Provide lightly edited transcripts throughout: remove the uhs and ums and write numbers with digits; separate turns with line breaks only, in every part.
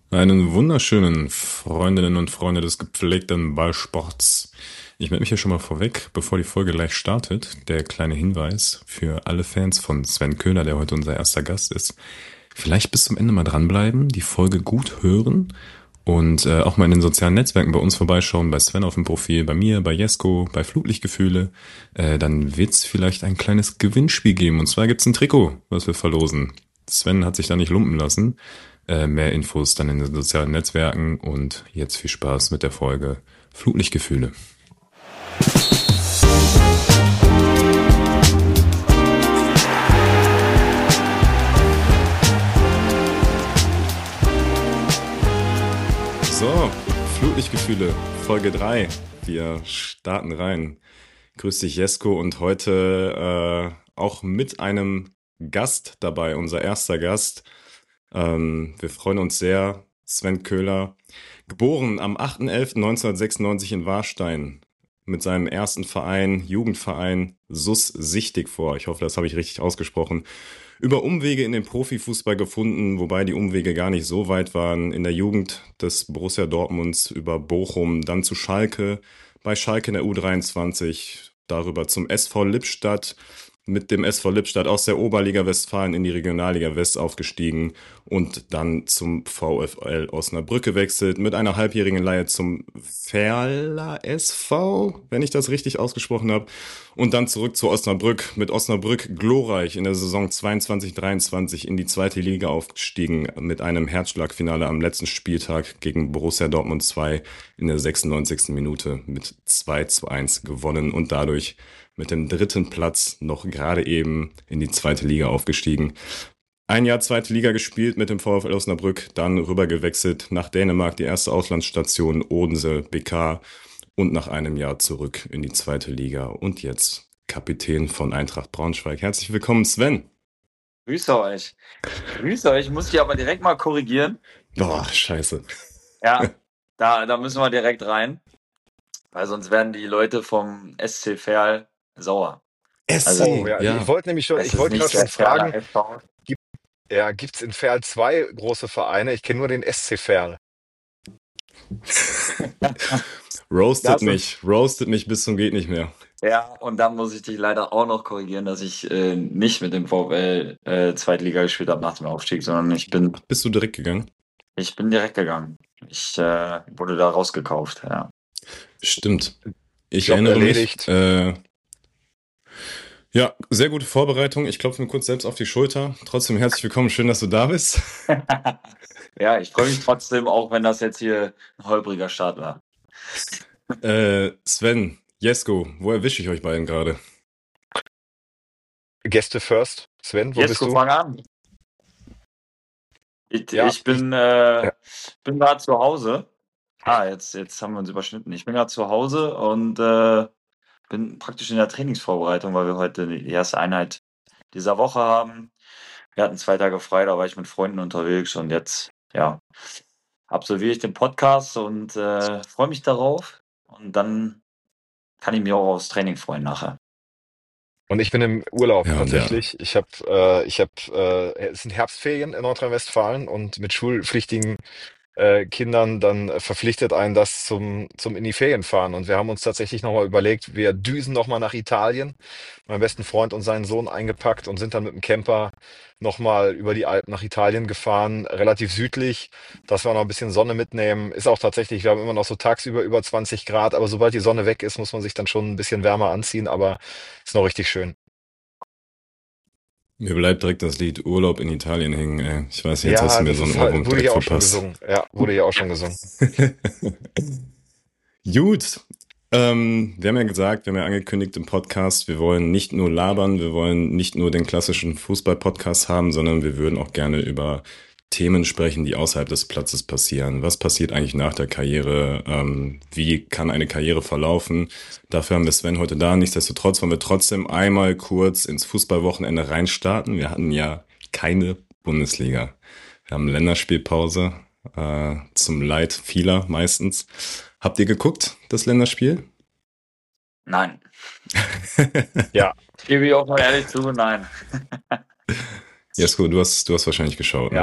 Einen wunderschönen Freundinnen und Freunde des gepflegten Ballsports. Ich melde mich hier schon mal vorweg, bevor die Folge gleich startet. Der kleine Hinweis für alle Fans von Sven Köhler, der heute unser erster Gast ist. Vielleicht bis zum Ende mal dranbleiben, die Folge gut hören und auch mal in den sozialen Netzwerken bei uns vorbeischauen, bei Sven auf dem Profil, bei mir, bei Jesko, bei Flutlichtgefühle. Dann wird's vielleicht ein kleines Gewinnspiel geben. Und zwar gibt's ein Trikot, was wir verlosen. Sven hat sich da nicht lumpen lassen. Mehr Infos dann in den sozialen Netzwerken und jetzt viel Spaß mit der Folge Flutlichtgefühle. So, Flutlichtgefühle, Folge 3. Wir starten rein. Grüß dich, Jesko, und heute auch mit einem Gast dabei, unser erster Gast. Wir freuen uns sehr. Sven Köhler, geboren am 8.11.1996 in Warstein, mit seinem ersten Verein, Jugendverein SuS Sichtig-Vor. Ich hoffe, das habe ich richtig ausgesprochen. Über Umwege in den Profifußball gefunden, wobei die Umwege gar nicht so weit waren. In der Jugend des Borussia Dortmunds über Bochum, dann zu Schalke, bei Schalke in der U23, darüber zum SV Lippstadt, mit dem SV Lippstadt aus der Oberliga Westfalen in die Regionalliga West aufgestiegen und dann zum VfL Osnabrück gewechselt, mit einer halbjährigen Leihe zum Ferler SV, wenn ich das richtig ausgesprochen habe, und dann zurück zu Osnabrück, mit Osnabrück glorreich in der Saison 22/23 in die zweite Liga aufgestiegen, mit einem Herzschlagfinale am letzten Spieltag gegen Borussia Dortmund 2 in der 96. Minute mit 2:1 gewonnen und dadurch mit dem dritten Platz noch gerade eben in die zweite Liga aufgestiegen. Ein Jahr zweite Liga gespielt mit dem VfL Osnabrück, dann rüber gewechselt nach Dänemark, die erste Auslandsstation Odense BK und nach einem Jahr zurück in die zweite Liga und jetzt Kapitän von Eintracht Braunschweig. Herzlich willkommen, Sven.
Grüße euch. Grüße euch. Muss ich aber direkt mal korrigieren.
Boah, scheiße.
Ja, da müssen wir direkt rein, weil sonst werden die Leute vom SC Verl sauer.
SC,
Oh ja,
ja.
ich wollte nämlich schon,
Es
ich
ist
wollte
nicht
gerade schon
der Verler
fragen,
FV.
gibt's in Verl zwei große Vereine? Ich kenne nur den SC Verl.
Roastet
Das ist,
mich bis zum geht nicht mehr.
ja, und dann muss ich dich leider auch noch korrigieren, dass ich nicht mit dem VfL Zweitliga gespielt habe nach dem Aufstieg, sondern
Ach, bist du direkt gegangen?
ich bin direkt gegangen. Ich wurde da rausgekauft, ja.
Stimmt. Ich
Job
erinnere mich.
erledigt.
Ja, sehr gute Vorbereitung. Ich klopfe mir kurz selbst auf die Schulter. Trotzdem herzlich willkommen. Schön, dass du da bist.
Ja, ich freue mich trotzdem, auch wenn das jetzt hier ein holpriger Start war.
Sven, Jesko, wo erwische ich euch beiden gerade?
Gäste first. Sven, wo bist
Jesko,
du?
fang an.
Ja,
Ich bin
ja.
gerade zu Hause. Jetzt haben wir uns überschnitten. Ich bin gerade zu Hause und bin praktisch in der Trainingsvorbereitung, weil wir heute die erste Einheit dieser Woche haben. Wir hatten 2 Tage frei, da war ich mit Freunden unterwegs und jetzt, ja, absolviere ich den Podcast und freue mich darauf. Und dann kann ich mich auch aufs Training freuen nachher.
Und ich bin im Urlaub
Ja, und ja.
tatsächlich. Es sind Herbstferien in Nordrhein-Westfalen und mit schulpflichtigen Kindern, dann verpflichtet einen das zum in die Ferien fahren. Und wir haben uns tatsächlich nochmal überlegt, wir düsen nochmal nach Italien. Mein besten Freund und seinen Sohn eingepackt und sind dann mit dem Camper nochmal über die Alpen nach Italien gefahren, relativ südlich, dass wir noch ein bisschen Sonne mitnehmen. Ist auch tatsächlich, wir haben immer noch so tagsüber über 20 Grad, aber sobald die Sonne weg ist, muss man sich dann schon ein bisschen wärmer anziehen, aber ist noch richtig schön.
Mir bleibt direkt das Lied Urlaub in Italien hängen, ey. Ich weiß, jetzt hast du
Ja,
mir
das
so einen
ist
Ohrwurm
halt, wurde
direkt
hier auch schon
verpasst.
gesungen. Ja, wurde hier auch schon gesungen.
Gut. Wir haben ja gesagt, wir haben ja angekündigt im Podcast, wir wollen nicht nur labern, wir wollen nicht nur den klassischen Fußball-Podcast haben, sondern wir würden auch gerne über Themen sprechen, die außerhalb des Platzes passieren. Was passiert eigentlich nach der Karriere? Wie kann eine Karriere verlaufen? Dafür haben wir Sven heute da. Nichtsdestotrotz wollen wir trotzdem einmal kurz ins Fußballwochenende reinstarten. Wir hatten ja keine Bundesliga. Wir haben Länderspielpause, zum Leid vieler meistens. Habt ihr geguckt, das Länderspiel?
Nein.
Ja,
Gebe ich auch mal ehrlich zu, nein.
Jesko, du hast wahrscheinlich geschaut, ne?
ja,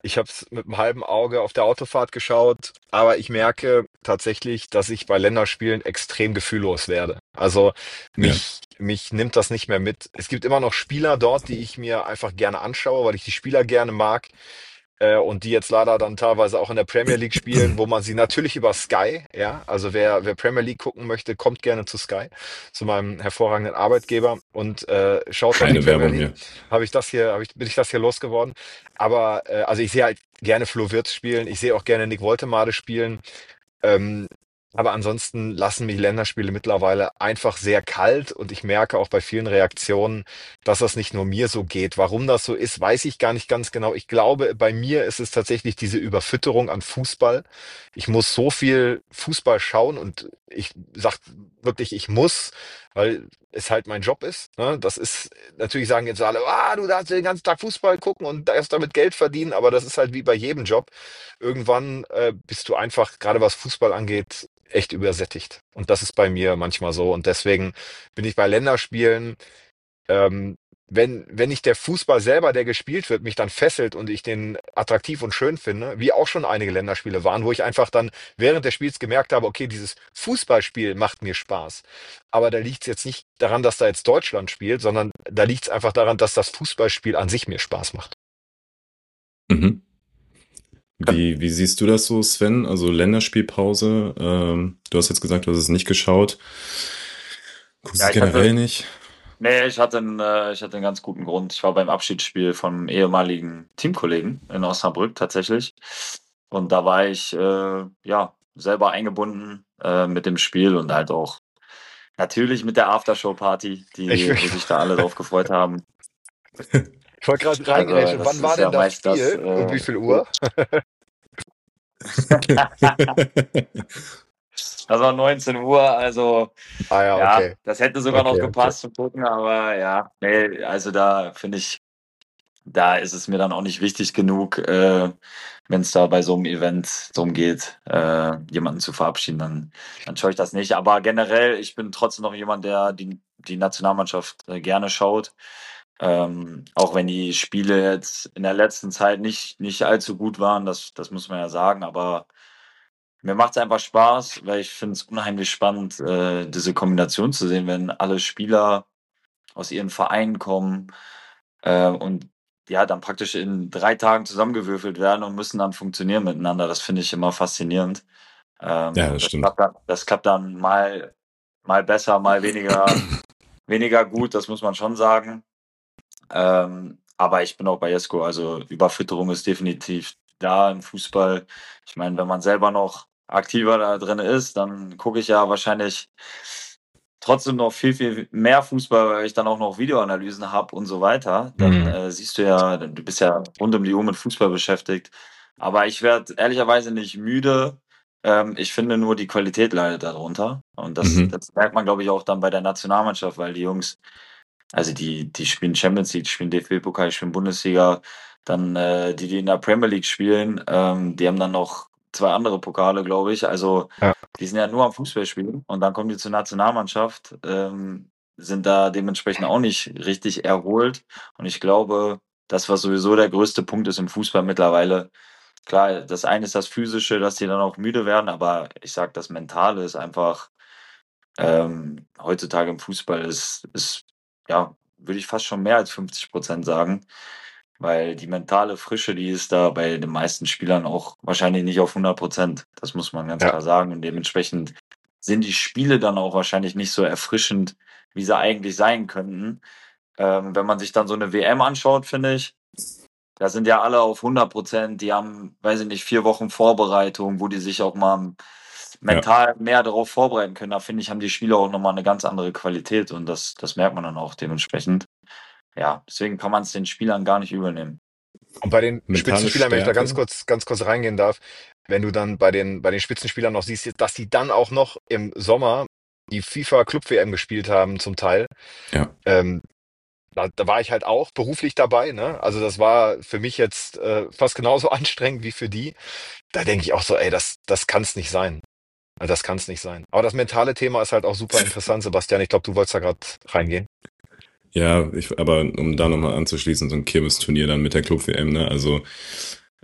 Ich habe es mit einem halben Auge auf der Autofahrt geschaut, aber ich merke tatsächlich, dass ich bei Länderspielen extrem gefühllos werde. Also
Ja,
mich nimmt das nicht mehr mit. Es gibt immer noch Spieler dort, die ich mir einfach gerne anschaue, weil ich die Spieler gerne mag. Und die jetzt leider dann teilweise auch in der Premier League spielen, wo man sie natürlich über Sky, ja, also wer Premier League gucken möchte, kommt gerne zu Sky, zu meinem hervorragenden Arbeitgeber und schaut dort die
keine
Premier
Werbung
League.
hier.
Bin ich das hier losgeworden. Aber also ich sehe halt gerne Flo Wirtz spielen, ich sehe auch gerne Nick Woltemade spielen. Ähm, aber ansonsten lassen mich Länderspiele mittlerweile einfach sehr kalt und ich merke auch bei vielen Reaktionen, dass das nicht nur mir so geht. Warum das so ist, weiß ich gar nicht ganz genau. Ich glaube, bei mir ist es tatsächlich diese Überfütterung an Fußball. Ich muss so viel Fußball schauen und ich sag wirklich, ich muss, weil es halt mein Job ist. Ne? Das ist, natürlich sagen jetzt alle, du darfst den ganzen Tag Fußball gucken und erst damit Geld verdienen, aber das ist halt wie bei jedem Job. Irgendwann bist du einfach, gerade was Fußball angeht, echt übersättigt. Und das ist bei mir manchmal so. Und deswegen bin ich bei Länderspielen, ähm, wenn nicht der Fußball selber, der gespielt wird, mich dann fesselt und ich den attraktiv und schön finde, wie auch schon einige Länderspiele waren, wo ich einfach dann während des Spiels gemerkt habe, okay, dieses Fußballspiel macht mir Spaß. Aber da liegt es jetzt nicht daran, dass da jetzt Deutschland spielt, sondern da liegt es einfach daran, dass das Fußballspiel an sich mir Spaß macht.
Mhm. Wie siehst du das so, Sven? Also Länderspielpause. Du hast jetzt gesagt, du hast es nicht geschaut. Guckst du
Ja,
es generell nicht?
nee, ich hatte einen ganz guten Grund. Ich war beim Abschiedsspiel von einem ehemaligen Teamkollegen in Osnabrück tatsächlich. Und da war ich, ja, selber eingebunden, mit dem Spiel und halt auch natürlich mit der Aftershow-Party,
Ich,
wo sich da alle drauf gefreut haben.
ich wollte gerade
Also,
reingrätschen, wann
das
war
ist
denn
ja
das
meist das,
Spiel und wie viel Uhr?
das war 19 Uhr, also
Ah ja,
ja,
okay.
das hätte sogar noch
Okay, okay.
gepasst zu gucken, aber ja, nee, also da finde ich, da ist es mir dann auch nicht wichtig genug, wenn es da bei so einem Event drum geht, jemanden zu verabschieden, dann schaue ich das nicht. Aber generell, ich bin trotzdem noch jemand, der die Nationalmannschaft gerne schaut. Auch wenn die Spiele jetzt in der letzten Zeit nicht allzu gut waren, das muss man ja sagen, aber mir macht es einfach Spaß, weil ich finde es unheimlich spannend, diese Kombination zu sehen, wenn alle Spieler aus ihren Vereinen kommen, und ja, dann praktisch in 3 Tagen zusammengewürfelt werden und müssen dann funktionieren miteinander. Das finde ich immer faszinierend.
Ja,
Und
das stimmt.
das klappt dann mal besser, mal weniger gut, das muss man schon sagen. Aber ich bin auch bei Jesko, also Überfütterung ist definitiv da im Fußball. Ich meine, wenn man selber noch aktiver da drin ist, dann gucke ich ja wahrscheinlich trotzdem noch viel mehr Fußball, weil ich dann auch noch Videoanalysen habe und so weiter. Dann,
Mhm.
siehst du ja, du bist ja rund um die Uhr mit Fußball beschäftigt. Aber ich werde ehrlicherweise nicht müde. Ich finde nur, die Qualität leidet darunter. Und
Mhm.
das merkt man, glaube ich, auch dann bei der Nationalmannschaft, weil die Jungs, also die spielen Champions League, die spielen DFB-Pokal, die spielen Bundesliga. Dann, die in der Premier League spielen, die haben dann noch 2 andere Pokale, glaube ich. Also,
Ja,
die sind ja nur am Fußball spielen und dann kommen die zur Nationalmannschaft, sind da dementsprechend auch nicht richtig erholt. Und ich glaube, das, was sowieso der größte Punkt ist im Fußball mittlerweile, klar, das eine ist das Physische, dass die dann auch müde werden, aber ich sage, das Mentale ist einfach, heutzutage im Fußball ist, ja, würde ich fast schon mehr als 50% sagen, weil die mentale Frische, die ist da bei den meisten Spielern auch wahrscheinlich nicht auf 100%. Das muss man ganz
ja,
klar sagen und dementsprechend sind die Spiele dann auch wahrscheinlich nicht so erfrischend, wie sie eigentlich sein könnten. Wenn man sich dann so 'ne WM anschaut, finde ich, da sind ja alle auf 100%. Die haben, weiß ich nicht, 4 Wochen Vorbereitung, wo die sich auch mal
Ja.
mental mehr darauf vorbereiten können. Da finde ich, haben die Spiele auch noch mal 'ne ganz andere Qualität und das merkt man dann auch dementsprechend. Ja, deswegen kann man's den Spielern gar nicht übel nehmen.
und bei den
Mentale
Spitzenspielern, wenn ich da
Stärke.
ganz kurz reingehen darf, wenn du dann bei den Spitzenspielern noch siehst, dass die dann auch noch im Sommer die FIFA Club WM gespielt haben, zum Teil,
Ja.
ähm, da war ich halt auch beruflich dabei, ne? Also das war für mich jetzt fast genauso anstrengend wie für die. Da denke ich auch so, ey, das kann es nicht sein. Das kann es nicht sein. Aber das mentale Thema ist halt auch super interessant, Sebastian. Ich glaube, du wolltest da gerade reingehen.
Ja, aber um da nochmal anzuschließen, so ein Kirmes-Turnier dann mit der Club-WM, ne? Also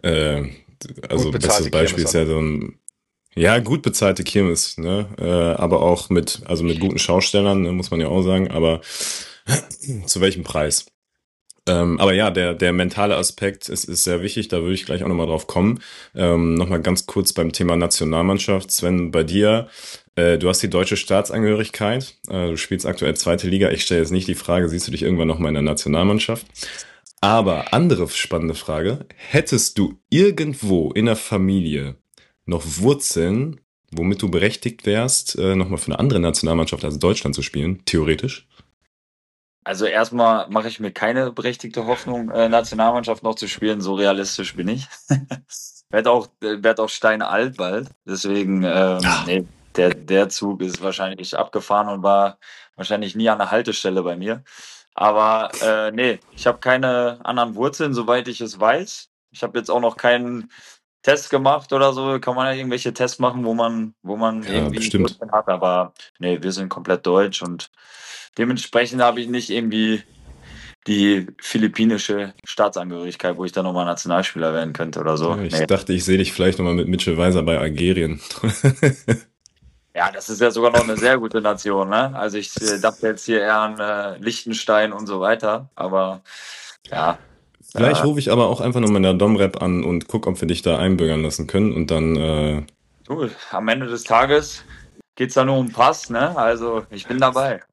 Äh,
Gut
also bestes
bezahlte
Beispiel
Kirmes
ist
auch
ja
noch.
so ein, ja, gut bezahlte Kirmes, ne? Aber auch mit guten Schaustellern, ne, muss man ja auch sagen, aber zu welchem Preis? Aber ja, der mentale Aspekt ist sehr wichtig, da würde ich gleich auch nochmal drauf kommen. Nochmal ganz kurz beim Thema Nationalmannschaft. Sven, bei dir, du hast die deutsche Staatsangehörigkeit, du spielst aktuell zweite Liga. Ich stelle jetzt nicht die Frage, siehst du dich irgendwann nochmal in der Nationalmannschaft? Aber andere spannende Frage, hättest du irgendwo in der Familie noch Wurzeln, womit du berechtigt wärst, nochmal für eine andere Nationalmannschaft als Deutschland zu spielen, theoretisch?
Also erstmal mache ich mir keine berechtigte Hoffnung, Nationalmannschaft noch zu spielen. So realistisch bin ich. Werd auch steinalt bald. Deswegen,
Ja,
nee, der Zug ist wahrscheinlich abgefahren und war wahrscheinlich nie an der Haltestelle bei mir. Aber nee, ich habe keine anderen Wurzeln, soweit ich es weiß. Ich habe jetzt auch noch keinen Test gemacht oder so. Kann man ja irgendwelche Tests machen, wo man
ja,
irgendwie
bestimmt.
Wurzeln hat. Aber nee, wir sind komplett deutsch und dementsprechend habe ich nicht irgendwie die philippinische Staatsangehörigkeit, wo ich dann nochmal Nationalspieler werden könnte oder so.
Ja, ich
Nee.
dachte, ich sehe dich vielleicht nochmal mit Mitchell Weiser bei Algerien.
Ja, das ist ja sogar noch eine sehr gute Nation, ne? Also ich dachte jetzt hier eher an Liechtenstein und so weiter, aber ja,
Vielleicht
äh,
rufe ich aber auch einfach nochmal in der Domrep an und guck, ob wir dich da einbürgern lassen können. Und dann,
du, am Ende des Tages geht's da nur um Pass, ne? Also ich bin dabei.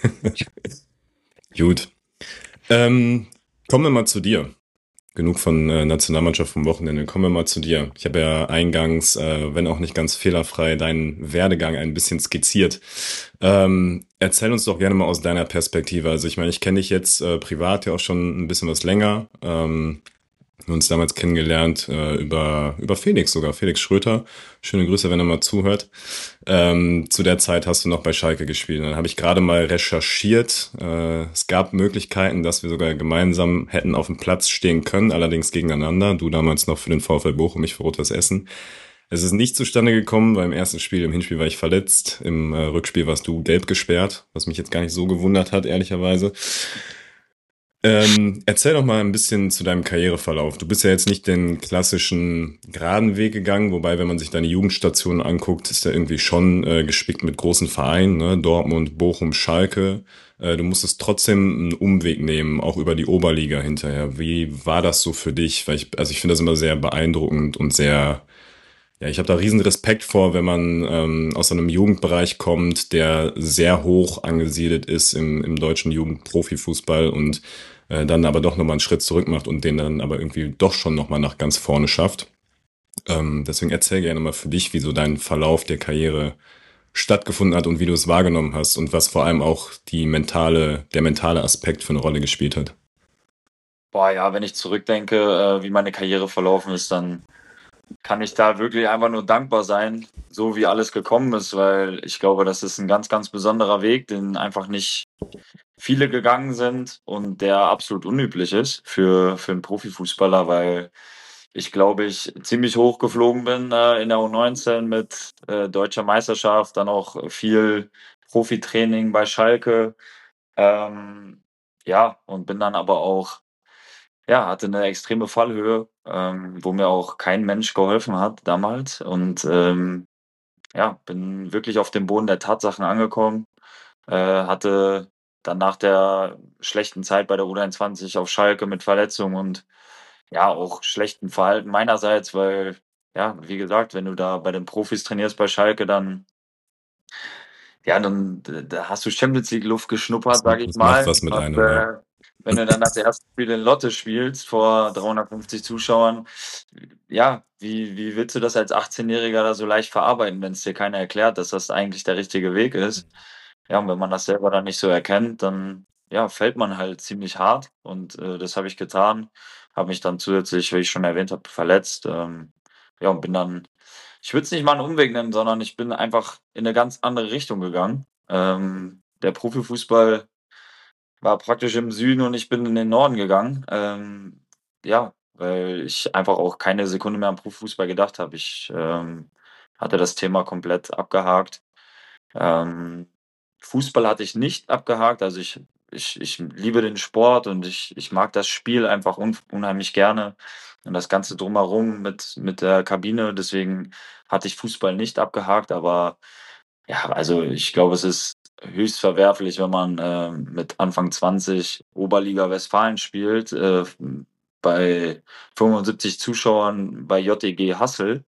gut. Ähm, kommen wir mal zu dir. Genug von Nationalmannschaft vom Wochenende. Kommen wir mal zu dir. Ich habe ja eingangs, wenn auch nicht ganz fehlerfrei, deinen Werdegang ein bisschen skizziert. Erzähl uns doch gerne mal aus deiner Perspektive. Also ich meine, ich kenne dich jetzt privat ja auch schon ein bisschen was länger. Wir haben uns damals kennengelernt über Felix sogar, Felix Schröter. Schöne Grüße, wenn er mal zuhört. Zu der Zeit hast du noch bei Schalke gespielt. Dann habe ich gerade mal recherchiert. Es gab Möglichkeiten, dass wir sogar gemeinsam hätten auf dem Platz stehen können, allerdings gegeneinander. Du damals noch für den VfL Bochum, ich für Rot-Weiß Essen. Es ist nicht zustande gekommen. Beim ersten Spiel, im Hinspiel war ich verletzt. Im Rückspiel warst du gelb gesperrt, was mich jetzt gar nicht so gewundert hat, ehrlicherweise. Erzähl doch mal ein bisschen zu deinem Karriereverlauf. Du bist ja jetzt nicht den klassischen geraden Weg gegangen, wobei, wenn man sich deine Jugendstation anguckt, ist der irgendwie schon gespickt mit großen Vereinen, ne? Dortmund, Bochum, Schalke. Du musstest trotzdem einen Umweg nehmen, auch über die Oberliga hinterher. Wie war das so für dich? Also ich finde das immer sehr beeindruckend und sehr, ja, ich habe da riesen Respekt vor, wenn man aus einem Jugendbereich kommt, der sehr hoch angesiedelt ist im deutschen Jugendprofifußball und dann aber doch nochmal einen Schritt zurück macht und den dann aber irgendwie doch schon nochmal nach ganz vorne schafft. Deswegen erzähl gerne mal für dich, wie so dein Verlauf der Karriere stattgefunden hat und wie du es wahrgenommen hast und was vor allem auch der mentale Aspekt für eine Rolle gespielt hat.
Boah, ja, wenn ich zurückdenke, wie meine Karriere verlaufen ist, dann kann ich da wirklich einfach nur dankbar sein, so wie alles gekommen ist, weil ich glaube, das ist ein ganz, ganz besonderer Weg, den einfach nicht viele gegangen sind und der absolut unüblich ist für 'n Profifußballer, weil ich glaube, ich ziemlich hoch geflogen bin, in der U19 mit, Deutscher Meisterschaft, dann auch viel Profitraining bei Schalke. Ähm, ja, und bin dann aber auch ja, hatte eine extreme Fallhöhe, wo mir auch kein Mensch geholfen hat damals und, ja, bin wirklich auf dem Boden der Tatsachen angekommen, hatte dann nach der schlechten Zeit bei der U23 auf Schalke mit Verletzungen und, ja, auch schlechtem Verhalten meinerseits, weil, ja, wie gesagt, wenn du da bei den Profis trainierst bei Schalke, dann ja, dann da hast du Champions League Luft geschnuppert, sage ich
Das macht
mal.
was mit
Und,
einem, ja.
wenn du dann das erste Spiel in Lotte spielst vor 350 Zuschauern, ja, wie willst du das als 18-Jähriger da so leicht verarbeiten, wenn es dir keiner erklärt, dass das eigentlich der richtige Weg ist? Ja, und wenn man das selber dann nicht so erkennt, dann, ja, fällt man halt ziemlich hart und, das habe ich getan. Habe mich dann zusätzlich, wie ich schon erwähnt habe, verletzt, ja, und bin dann ich würde es nicht mal 'n Umweg nennen, sondern ich bin einfach in 'ne ganz andere Richtung gegangen. Der Profifußball war praktisch im Süden und ich bin in den Norden gegangen. Ja, weil ich einfach auch keine Sekunde mehr an Profifußball gedacht habe. Ich, hatte das Thema komplett abgehakt. Ähm, Fußball hatte ich nicht abgehakt. Also, ich liebe den Sport und ich mag das Spiel einfach unheimlich gerne. und das Ganze drumherum mit der Kabine. Deswegen hatte ich Fußball nicht abgehakt, aber ja, also ich glaube, es ist höchst verwerflich, wenn man mit Anfang 20 Oberliga Westfalen spielt, bei 75 Zuschauern bei JEG Hassel,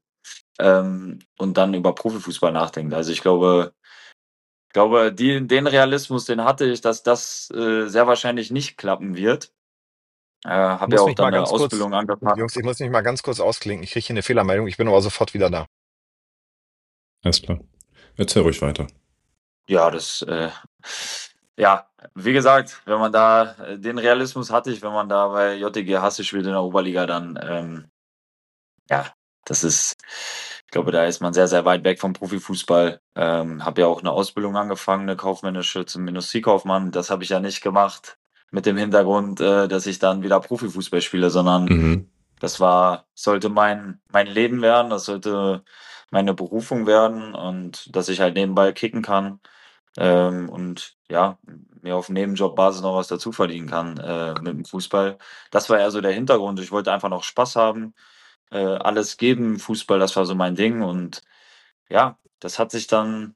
und dann über Profifußball nachdenkt. Also ich glaube, den Realismus, den hatte ich, dass das sehr wahrscheinlich nicht klappen wird.
Ich
Habe ja
muss
auch
mich mal
dann eine
ganz kurz,
Ausbildung angefangen.
Jungs, ich muss mich mal ganz kurz ausklinken. Ich kriege hier eine Fehlermeldung. Ich bin aber sofort wieder da.
Alles klar. Erzähl ruhig weiter.
Ja, ja, wie gesagt, wenn man da den Realismus hatte ich, wenn man da bei JTG Hasse spielt in der Oberliga, dann ja, das ist, ich glaube, da ist man sehr, sehr weit weg vom Profifußball. Habe ja auch eine Ausbildung angefangen, eine kaufmännische zum Industriekaufmann. Das habe ich ja nicht gemacht mit dem Hintergrund, dass ich dann wieder Profifußball spiele, sondern
Mhm.
das sollte mein Leben werden, das sollte meine Berufung werden und dass ich halt nebenbei kicken kann, und ja, mir auf Nebenjobbasis noch was dazu verdienen kann, mit dem Fußball. Das war eher so der Hintergrund. Ich wollte einfach noch Spaß haben, alles geben. Fußball, das war so mein Ding und ja, das hat sich dann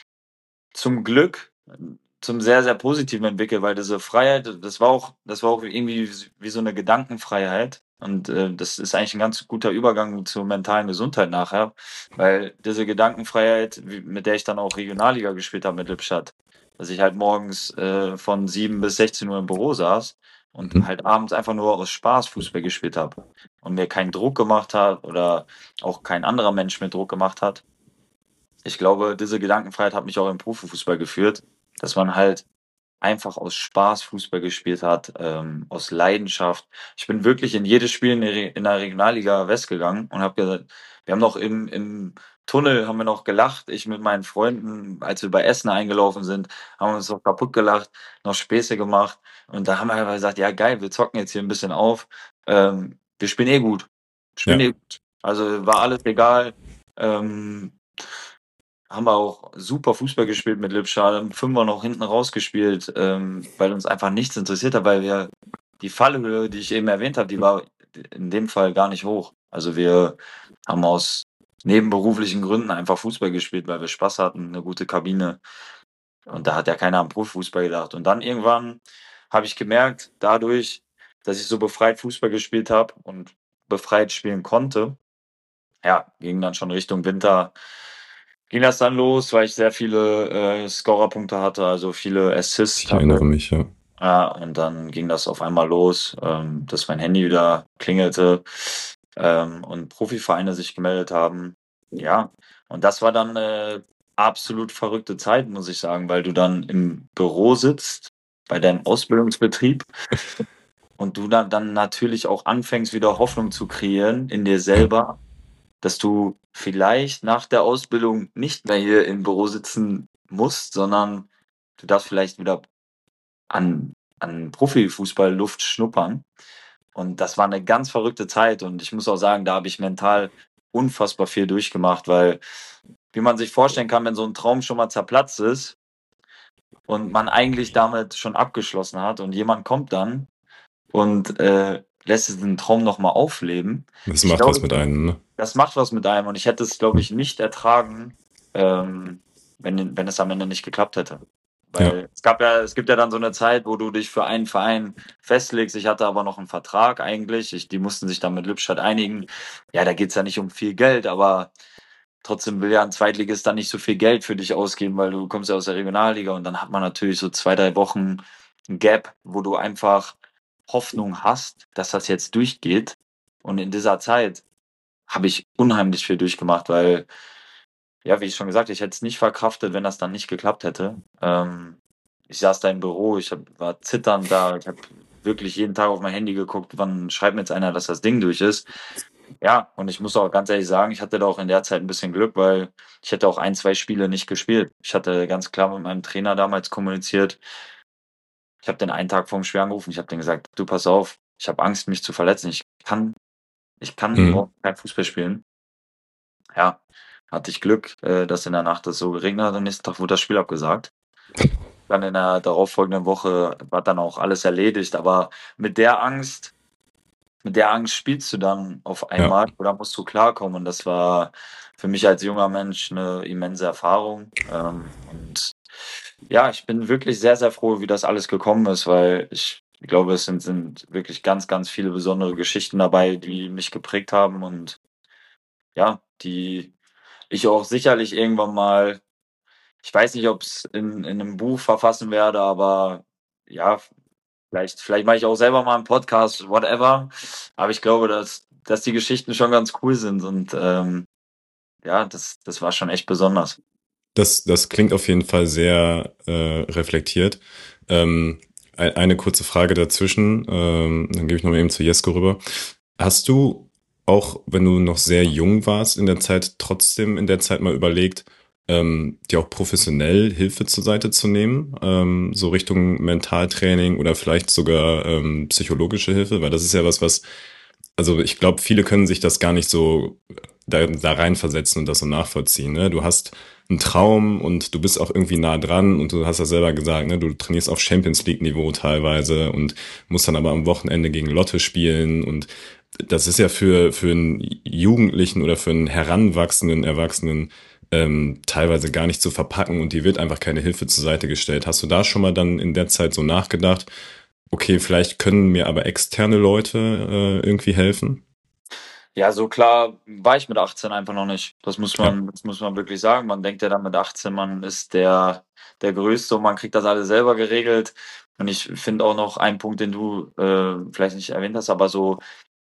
zum Glück zum sehr, sehr Positiven entwickelt, weil diese Freiheit, das war auch irgendwie wie so eine Gedankenfreiheit und, das ist eigentlich ein ganz guter Übergang zur mentalen Gesundheit nachher, weil diese Gedankenfreiheit, mit der ich dann auch Regionalliga gespielt habe mit Lippstadt, dass ich halt morgens, von 7 bis 16 Uhr im Büro saß und
Mhm.
halt abends einfach nur aus Spaß Fußball gespielt habe und mir keinen Druck gemacht hat oder auch kein anderer Mensch mir Druck gemacht hat. Ich glaube, diese Gedankenfreiheit hat mich auch im Profifußball geführt, dass man halt einfach aus Spaß Fußball gespielt hat, aus Leidenschaft. Ich bin wirklich in jedes Spiel in der Regionalliga West gegangen und habe gesagt, wir haben noch im Tunnel haben wir noch gelacht. Ich mit meinen Freunden, als wir bei Essen eingelaufen sind, haben wir uns noch kaputt gelacht, noch Späße gemacht. Und da haben wir einfach gesagt, ja geil, wir zocken jetzt hier ein bisschen auf. Wir spielen eh gut. Wir spielen
Ja.
eh gut. Also war alles egal. Ähm, Haben wir auch super Fußball gespielt mit Lippstadt, haben Fünfer noch hinten rausgespielt, weil uns einfach nichts interessiert hat, weil wir die Fallhöhe, die ich eben erwähnt habe, die war in dem Fall gar nicht hoch. Also wir haben aus nebenberuflichen Gründen einfach Fußball gespielt, weil wir Spaß hatten, eine gute Kabine. Und da hat ja keiner am Profifußball gedacht. Und dann irgendwann habe ich gemerkt, dadurch, dass ich so befreit Fußball gespielt habe und befreit spielen konnte, ja, ging dann schon Richtung Winter ging das dann los, weil ich sehr viele, Scorerpunkte hatte, also viele Assists
Ich erinnere
hatte.
mich, ja.
Ja, und dann ging das auf einmal los, dass mein Handy wieder klingelte, und Profivereine sich gemeldet haben. Ja, und das war dann 'ne absolut verrückte Zeit, muss ich sagen, weil du dann im Büro sitzt bei deinem Ausbildungsbetrieb und du dann natürlich auch anfängst, wieder Hoffnung zu kreieren in dir
Ja.
selber, dass du vielleicht nach der Ausbildung nicht mehr hier im Büro sitzen musst, sondern du darfst vielleicht wieder an Profifußball-Luft schnuppern. Und das war eine ganz verrückte Zeit und ich muss auch sagen, da habe ich mental unfassbar viel durchgemacht, weil wie man sich vorstellen kann, wenn so ein Traum schon mal zerplatzt ist und man eigentlich damit schon abgeschlossen hat und jemand kommt dann und, lässt diesen Traum noch mal aufleben.
Das
Ich
macht was
glaube,
mit einem, ne?
das macht was mit einem und ich hätte es, glaube ich, nicht ertragen, ähm, wenn es am Ende nicht geklappt hätte.
Ja.
Weil es gibt ja dann so eine Zeit, wo du dich für einen Verein festlegst. Ich hatte aber noch einen Vertrag eigentlich. Die mussten sich dann mit Lippstadt einigen. Ja, da geht's ja nicht um viel Geld, aber trotzdem will ja ein Zweitligist dann nicht so viel Geld für dich ausgeben, weil du kommst ja aus der Regionalliga und dann hat man natürlich so 2 3 Wochen 'n Gap, wo du einfach Hoffnung hast, dass das jetzt durchgeht. Und in dieser Zeit habe ich unheimlich viel durchgemacht, weil, ja, wie ich schon gesagt, ich hätte es nicht verkraftet, wenn das dann nicht geklappt hätte. Ich saß da im Büro, war zitternd da, ich habe wirklich jeden Tag auf mein Handy geguckt, wann schreibt mir jetzt einer, dass das Ding durch ist. Ja, und ich muss auch ganz ehrlich sagen, ich hatte da auch in der Zeit ein bisschen Glück, weil ich hätte auch ein 2 Spiele nicht gespielt. Ich hatte ganz klar mit meinem Trainer damals kommuniziert. Ich habe den einen Tag vorm Spiel angerufen. Ich habe denen gesagt: „Du, pass auf, ich habe Angst, mich zu verletzen. Ich kann
Mhm.
morgen kein Fußball spielen." Ja, hatte ich Glück, dass in der Nacht es so geregnet hat. Am nächsten Tag wurde das Spiel abgesagt. Dann in der darauffolgenden Woche war dann auch alles erledigt, aber mit der Angst mit der Angst spielst du dann auf
Ja.
einmal oder musst du klarkommen. Und das war für mich als junger Mensch eine immense Erfahrung. Und ja, ich bin wirklich sehr, sehr froh, wie das alles gekommen ist, weil ich glaube, es sind wirklich ganz, ganz viele besondere Geschichten dabei, die mich geprägt haben und ja, die ich auch sicherlich irgendwann mal, ich weiß nicht, ob es in einem Buch verfassen werde, aber ja, vielleicht mache ich auch selber mal einen Podcast, whatever. Aber ich glaube, dass die Geschichten schon ganz cool sind und, ja, das war schon echt besonders.
Das klingt auf jeden Fall sehr reflektiert. Ähm, eine kurze Frage dazwischen, dann gebe ich noch mal eben zu Jesko rüber. Hast du, auch wenn du noch sehr jung warst in der Zeit, trotzdem in der Zeit mal überlegt, dir auch professionell Hilfe zur Seite zu nehmen, so Richtung Mentaltraining oder vielleicht sogar psychologische Hilfe? Weil das ist ja was, also ich glaube, viele können sich das gar nicht so da reinversetzen und das so nachvollziehen. Ne? Du hast einen Traum und du bist auch irgendwie nah dran und du hast ja selber gesagt, ne, du trainierst auf Champions League Niveau teilweise und musst dann aber am Wochenende gegen Lotte spielen und das ist ja für einen Jugendlichen oder für einen heranwachsenden Erwachsenen teilweise gar nicht zu verpacken und dir wird einfach keine Hilfe zur Seite gestellt. Hast du da schon mal dann in der Zeit so nachgedacht, okay, vielleicht können mir aber externe Leute irgendwie helfen?
Ja, so klar war ich mit 18 einfach noch nicht.
Ja,
Das muss man wirklich sagen. Man denkt ja dann mit 18, man ist der Größte und man kriegt das alles selber geregelt. Und ich finde auch noch einen Punkt, den du, vielleicht nicht erwähnt hast, aber so,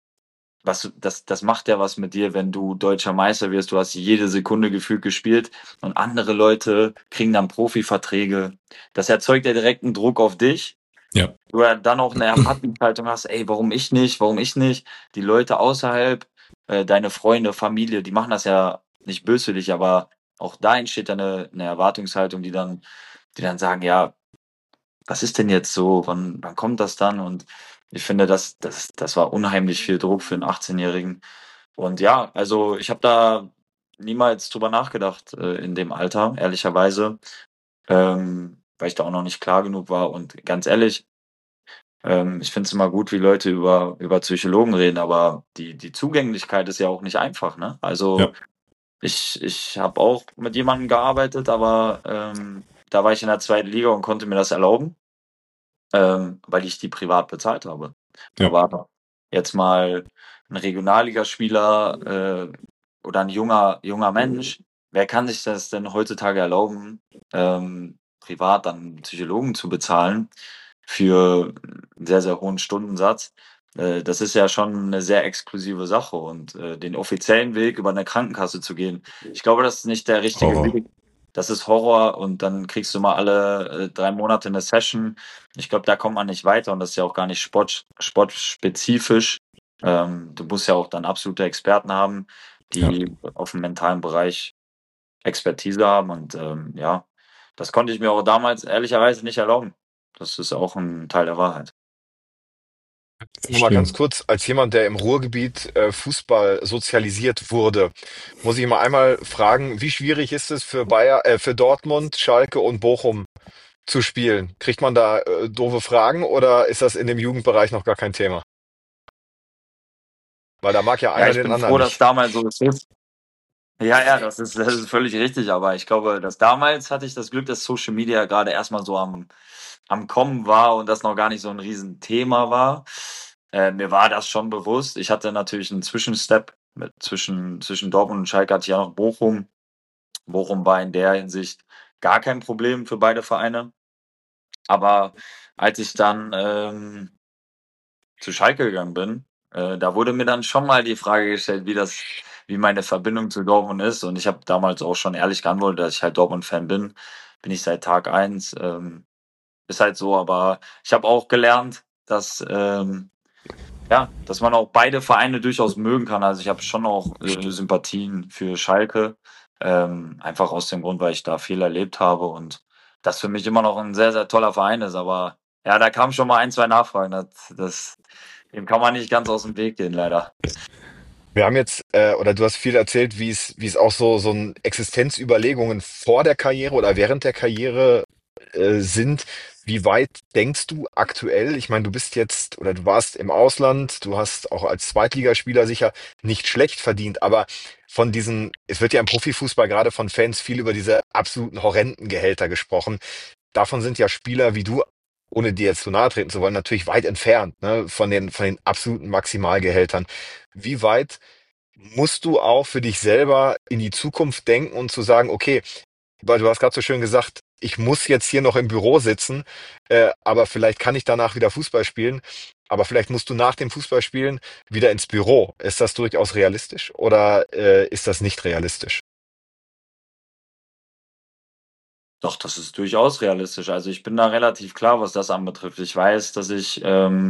das macht ja was mit dir, wenn du Deutscher Meister wirst. Du hast jede Sekunde gefühlt gespielt und andere Leute kriegen dann Profiverträge. Das erzeugt ja direkt 'n Druck auf dich.
ja,
Du ja dann auch 'ne Erwartungshaltung hast: „Ey, warum ich nicht? Warum ich nicht?“ Die Leute außerhalb, deine Freunde, Familie, die machen das ja nicht böswillig, aber auch da entsteht dann 'ne Erwartungshaltung, die dann sagen: „Ja, was ist denn jetzt so? Wann kommt das dann?“ Und ich finde, das war unheimlich viel Druck für 'n 18-Jährigen. Und ja, also, ich habe da niemals drüber nachgedacht, in dem Alter, ehrlicherweise, weil ich da auch noch nicht klar genug war. Und ganz ehrlich, ich finde es immer gut, wie Leute über Psychologen reden, aber die Zugänglichkeit ist ja auch nicht einfach, ne? Also,
ja,
ich habe auch mit jemandem gearbeitet, aber, da war ich in der zweiten Liga und konnte mir das erlauben, weil ich die privat bezahlt habe.
ja,
Aber jetzt mal 'n Regionalligaspieler, oder 'n junger Mensch, wer kann sich das denn heutzutage erlauben, privat dann 'n Psychologen zu bezahlen für 'n sehr, sehr hohen Stundensatz? Das ist ja schon 'ne sehr exklusive Sache und, den offiziellen Weg über 'ne Krankenkasse zu gehen, ich glaube, das ist nicht der richtige
Horror.
Weg. Das ist Horror und dann kriegst du mal alle, 3 Monate 'ne Session. Ich glaube, da kommt man nicht weiter und das ist ja auch gar nicht sportspezifisch. Du musst ja auch dann absolute Experten haben,
Ja.
die aufm mentalen Bereich Expertise haben und, ja, das konnte ich mir auch damals ehrlicherweise nicht erlauben. Das ist auch 'n Teil der Wahrheit.
Nur mal ganz
Verstehe.
kurz, als jemand, der im Ruhrgebiet Fußball sozialisiert wurde, muss ich mal einmal fragen, wie schwierig ist es für für Dortmund, Schalke und Bochum zu spielen? Kriegt man da doofe Fragen oder ist das in dem Jugendbereich noch gar kein Thema? Weil da mag ja
Ja,
einer
ich
den
bin
anderen
froh, dass
nicht.
damals so ist. Ja, ja, das ist völlig richtig, aber ich glaube, dass damals hatte ich das Glück, dass Social Media grade erst mal so am Kommen war und das noch gar nicht so 'n Riesenthema war. Mir war das schon bewusst. Ich hatte natürlich 'n Zwischenstep zwischen Dortmund und Schalke hatte ich ja noch Bochum. Bochum war in der Hinsicht gar kein Problem für beide Vereine. Aber als ich dann, zu Schalke gegangen bin, da wurde mir dann schon mal die Frage gestellt, wie meine Verbindung zu Dortmund ist. Und ich habe damals auch schon ehrlich geantwortet, dass ich halt Dortmund-Fan bin. Bin ich seit Tag eins. Ist halt so, aber ich habe auch gelernt, dass, ja, dass man auch beide Vereine durchaus mögen kann. Also, ich habe schon auch, Sympathien für Schalke, einfach aus dem Grund, weil ich da viel erlebt habe und das für mich immer noch ein sehr, sehr toller Verein ist. Aber ja, da kamen schon mal ein 2 Nachfragen. Dem kann man nicht ganz aus dem Weg gehen, leider.
Wir haben jetzt, oder du hast viel erzählt, wie es auch so ein Existenzüberlegungen vor der Karriere oder während der Karriere sind. Wie weit denkst du aktuell? Ich meine, du bist jetzt oder du warst im Ausland, du hast auch als Zweitligaspieler sicher nicht schlecht verdient, aber von diesen, es wird ja im Profifußball gerade von Fans viel über diese absoluten horrenden Gehälter gesprochen. Davon sind ja Spieler wie du, ohne dir jetzt zu nahe treten zu wollen, natürlich weit entfernt, ne, von den absoluten Maximalgehältern. Wie weit musst du auch für dich selber in die Zukunft denken und zu sagen, okay, weil du hast gerade so schön gesagt, ich muss jetzt hier noch im Büro sitzen, aber vielleicht kann ich danach wieder Fußball spielen. Aber vielleicht musst du nach dem Fußballspielen wieder ins Büro. Ist das durchaus realistisch oder ist das nicht realistisch?
Doch, das ist durchaus realistisch. Also, ich bin da relativ klar, was das anbetrifft. Ich weiß, dass ich,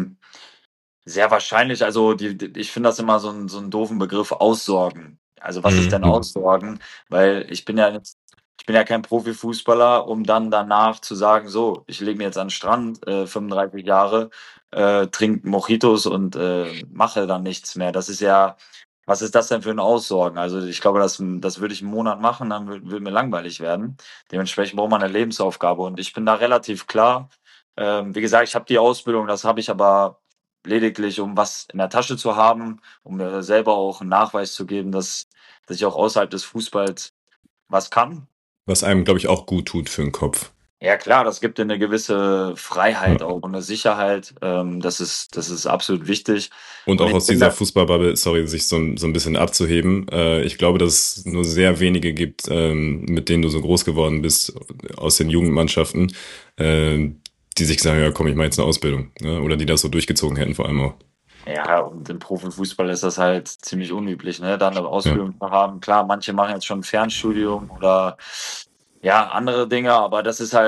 sehr wahrscheinlich also, ich finde das immer so 'n doofen Begriff aussorgen. Also, was ist
Mhm.
denn aussorgen? Weil ich bin ja kein Profifußballer, um dann danach zu sagen: „So, ich lege mich jetzt an 'n Strand, 35 Jahre, trinke Mojitos und, mache dann nichts mehr.“ Das ist ja was ist das denn für 'n Aussorgen? Also, ich glaube, das würde ich 'n Monat machen, dann würde mir langweilig werden. Dementsprechend braucht man 'ne Lebensaufgabe und ich bin da relativ klar. Wie gesagt, ich habe die Ausbildung, das habe ich aber lediglich, um was in der Tasche zu haben, um mir selber auch 'n Nachweis zu geben, dass ich auch außerhalb des Fußballs was kann.
Was einem, glaube ich, auch gut tut für den Kopf.
Ja klar, das gibt dir 'ne gewisse
Ja.
Freiheit auch und 'ne Sicherheit. Das ist absolut wichtig
Und
und
auch
ich
aus
bin
dieser
da
Fußballbubble, sorry, sich so ein bisschen abzuheben. Ich glaube, dass es nur sehr wenige gibt, mit denen du so groß geworden bist, aus den Jugendmannschaften, äh, die sich sagen, ja komm, ich mache jetzt eine Ausbildung. Ne? Oder die das so durchgezogen hätten, vor allem auch.
ja, und im Profifußball ist das halt ziemlich unüblich, ne, da 'ne
Ja.
Ausbildung zu haben. Klar, manche machen jetzt schon 'n Fernstudium oder, ja, andere Dinge, aber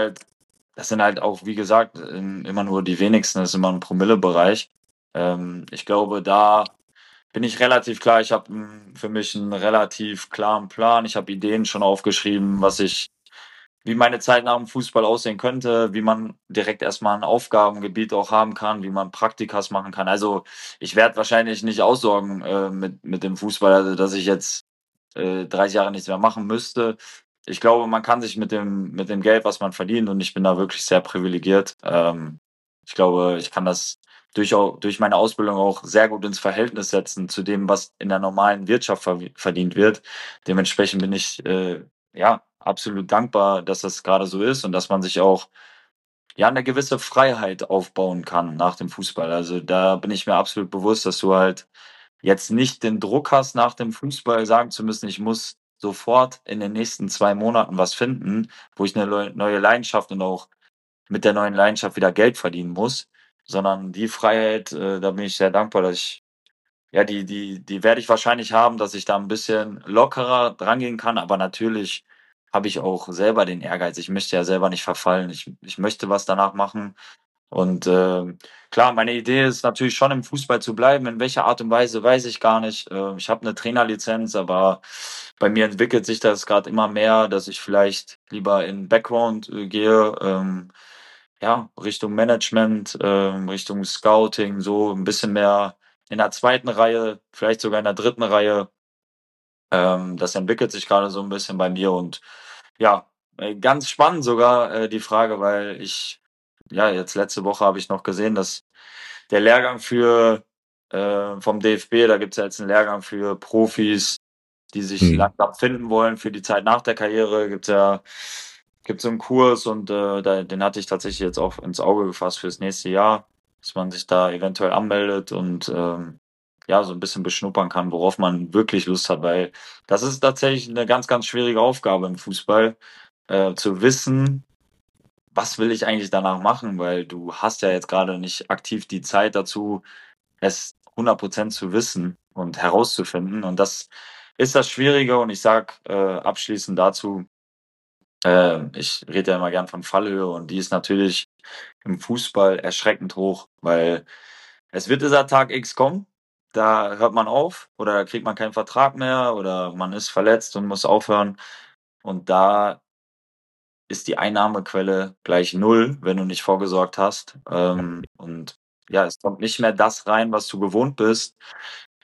das sind halt auch, wie gesagt, immer nur die wenigsten, das ist immer 'n Promillebereich. Ich glaube, da bin ich relativ klar. Ich habe, für mich 'n relativ klaren Plan. Ich habe Ideen schon aufgeschrieben, wie meine Zeit nach dem Fußball aussehen könnte, wie man direkt erst mal 'n Aufgabengebiet auch haben kann, wie man Praktikas machen kann. Also, ich werde wahrscheinlich nicht aussorgen, mit dem Fußball, also, dass ich jetzt, 30 Jahre nichts mehr machen müsste. Ich glaube, man kann sich mit dem Geld, was man verdient und ich bin da wirklich sehr privilegiert. Ich glaube, ich kann das durch meine Ausbildung auch sehr gut ins Verhältnis setzen zu dem, was in der normalen Wirtschaft verdient wird. Dementsprechend bin ich, ja, absolut dankbar, dass das gerade so ist und dass man sich auch, ja, eine gewisse Freiheit aufbauen kann nach dem Fußball. Also, da bin ich mir absolut bewusst, dass du halt jetzt nicht den Druck hast, nach dem Fußball sagen zu müssen: „Ich muss sofort in den nächsten 2 Monaten was finden, wo ich eine neue Leidenschaft und auch mit der neuen Leidenschaft wieder Geld verdienen muss“, sondern die Freiheit, da bin ich sehr dankbar, dass ich ja, die werde ich wahrscheinlich haben, dass ich da 'n bisschen lockerer drangehen kann, aber natürlich habe ich auch selber den Ehrgeiz. Ich möchte ja selber nicht verfallen. Ich möchte was danach machen und, klar, meine Idee ist natürlich schon, im Fußball zu bleiben. In welcher Art und Weise, weiß ich gar nicht. Ich habe 'ne Trainerlizenz, aber bei mir entwickelt sich das grad immer mehr, dass ich vielleicht lieber in Background, gehe, ja, Richtung Management, Richtung Scouting, so 'n bisschen mehr in der zweiten Reihe, vielleicht sogar in der dritten Reihe. Das entwickelt sich grade so 'n bisschen bei mir und ja, ganz spannend sogar, die Frage, weil ja, jetzt letzte Woche habe ich noch gesehen, dass der Lehrgang vom DFB, da gibt's ja jetzt 'n Lehrgang für Profis, die sich
Hm.
langsam finden wollen für die Zeit nach der Karriere. Gibt's so 'n Kurs und, den hatte ich tatsächlich jetzt auch ins Auge gefasst fürs nächste Jahr, dass man sich da eventuell anmeldet und, ja, so 'n bisschen beschnuppern kann, worauf man wirklich Lust hat, weil das ist tatsächlich 'ne ganz, ganz schwierige Aufgabe im Fußball, zu wissen: „Was will ich eigentlich danach machen?“ Weil du hast ja jetzt grade nicht aktiv die Zeit dazu, es 100% zu wissen und herauszufinden und das ist das Schwierige und ich sage, abschließend dazu, ich rede ja immer gern von Fallhöhe und die ist natürlich im Fußball erschreckend hoch, weil es wird dieser Tag X kommen, da hört man auf oder da kriegt man keinen Vertrag mehr oder man ist verletzt und muss aufhören und da ist die Einnahmequelle gleich null, wenn du nicht vorgesorgt hast. Und ja, es kommt nicht mehr das rein, was du gewohnt bist.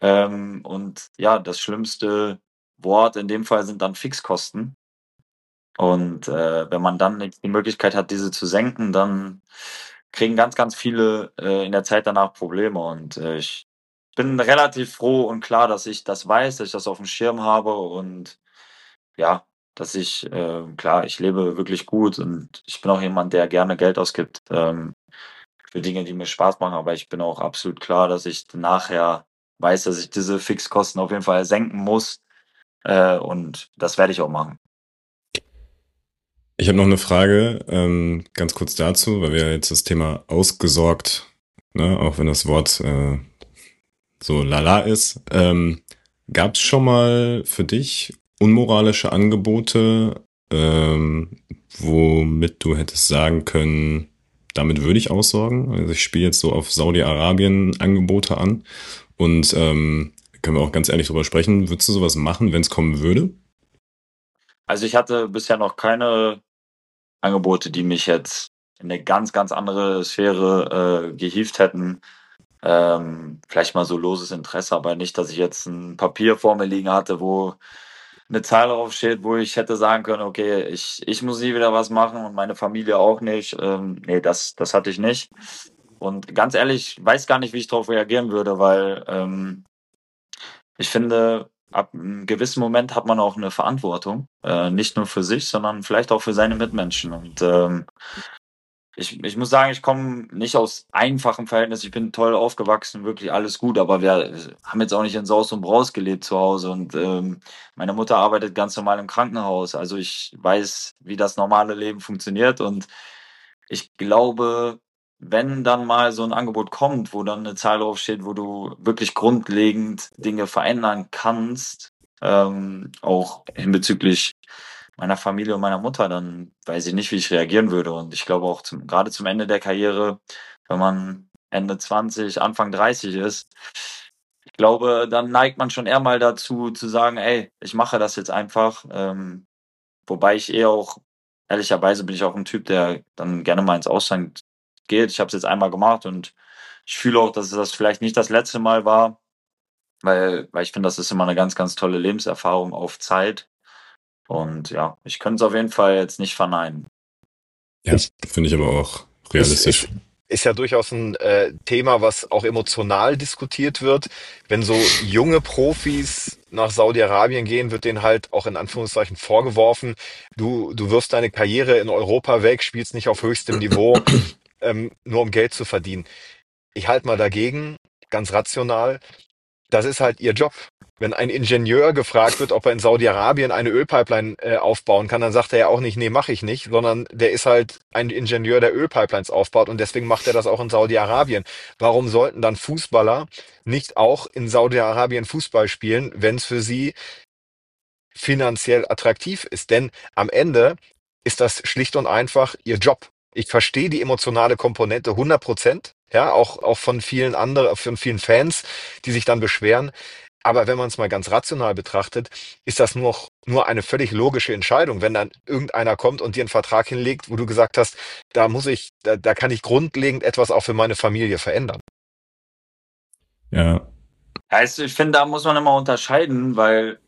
Und ja, das schlimmste Wort in dem Fall sind dann Fixkosten. Und wenn man dann die Möglichkeit hat, diese zu senken, dann kriegen ganz, ganz viele in der Zeit danach Probleme. Und ich bin relativ froh und klar, dass ich das weiß, dass ich das auf dem Schirm habe und ja, dass ich, klar, ich lebe wirklich gut und ich bin auch jemand, der gerne Geld ausgibt für Dinge, die mir Spaß machen. Aber ich bin auch absolut klar, dass ich nachher weiß, dass ich diese Fixkosten auf jeden Fall senken muss. Und das werde ich auch machen.
Ich habe noch eine Frage, ganz kurz dazu, weil wir jetzt das Thema ausgesorgt, ne, auch wenn das Wort so lala ist. Gab es schon mal für dich unmoralische Angebote, womit du hättest sagen können, damit würde ich aussorgen? Also ich spiele jetzt so auf Saudi-Arabien Angebote an und können wir auch ganz ehrlich drüber sprechen. Würdest du sowas machen, wenn es kommen würde?
Also ich hatte bisher noch keine Angebote, die mich jetzt in eine ganz, ganz andere Sphäre gehievt hätten. Vielleicht mal so loses Interesse, aber nicht, dass ich jetzt ein Papier vor mir liegen hatte, wo eine Zahl drauf steht, wo ich hätte sagen können, okay, ich muss nie wieder was machen und meine Familie auch nicht. Nee, das hatte ich nicht. Und ganz ehrlich, ich weiß gar nicht, wie ich darauf reagieren würde, weil ich finde, ab einem gewissen Moment hat man auch eine Verantwortung, nicht nur für sich, sondern vielleicht auch für seine Mitmenschen. Und ich muss sagen, ich komme nicht aus einfachen Verhältnissen. Ich bin toll aufgewachsen, wirklich alles gut, aber wir haben jetzt auch nicht in Saus und Braus gelebt zu Hause. Und meine Mutter arbeitet ganz normal im Krankenhaus. Also ich weiß, wie das normale Leben funktioniert. Und ich glaube, wenn dann mal so ein Angebot kommt, wo dann eine Zahl draufsteht, wo du wirklich grundlegend Dinge verändern kannst, auch hinbezüglich meiner Familie und meiner Mutter, dann weiß ich nicht, wie ich reagieren würde. Und ich glaube auch gerade zum Ende der Karriere, wenn man Ende 20, Anfang 30 ist, ich glaube, dann neigt man schon eher mal dazu zu sagen, ey, ich mache das jetzt einfach. Wobei ich eher auch, ehrlicherweise bin ich auch ein Typ, der dann gerne mal ins Ausland geht. Ich habe es jetzt einmal gemacht und ich fühle auch, dass das vielleicht nicht das letzte Mal war, weil ich finde, das ist immer eine ganz, ganz tolle Lebenserfahrung auf Zeit. Und ja, ich könnte es auf jeden Fall jetzt nicht verneinen.
Ja, finde ich aber auch realistisch.
Ist ja durchaus ein Thema, was auch emotional diskutiert wird. Wenn so junge Profis nach Saudi-Arabien gehen, wird denen halt auch in Anführungszeichen vorgeworfen, du wirfst deine Karriere in Europa weg, spielst nicht auf höchstem Niveau, nur um Geld zu verdienen. Ich halte mal dagegen, ganz rational, das ist halt ihr Job. Wenn ein Ingenieur gefragt wird, ob er in Saudi-Arabien eine Ölpipeline aufbauen kann, dann sagt er ja auch nicht, nee, mache ich nicht, sondern der ist halt ein Ingenieur, der Ölpipelines aufbaut und deswegen macht er das auch in Saudi-Arabien. Warum sollten dann Fußballer nicht auch in Saudi-Arabien Fußball spielen, wenn es für sie finanziell attraktiv ist? Denn am Ende ist das schlicht und einfach ihr Job. Ich verstehe die emotionale Komponente 100%, ja, auch von vielen anderen, von vielen Fans, die sich dann beschweren. Aber wenn man es mal ganz rational betrachtet, ist das nur eine völlig logische Entscheidung, wenn dann irgendeiner kommt und dir einen Vertrag hinlegt, wo du gesagt hast, da kann ich grundlegend etwas auch für meine Familie verändern.
Ja,
Also ich finde, da muss man immer unterscheiden, weil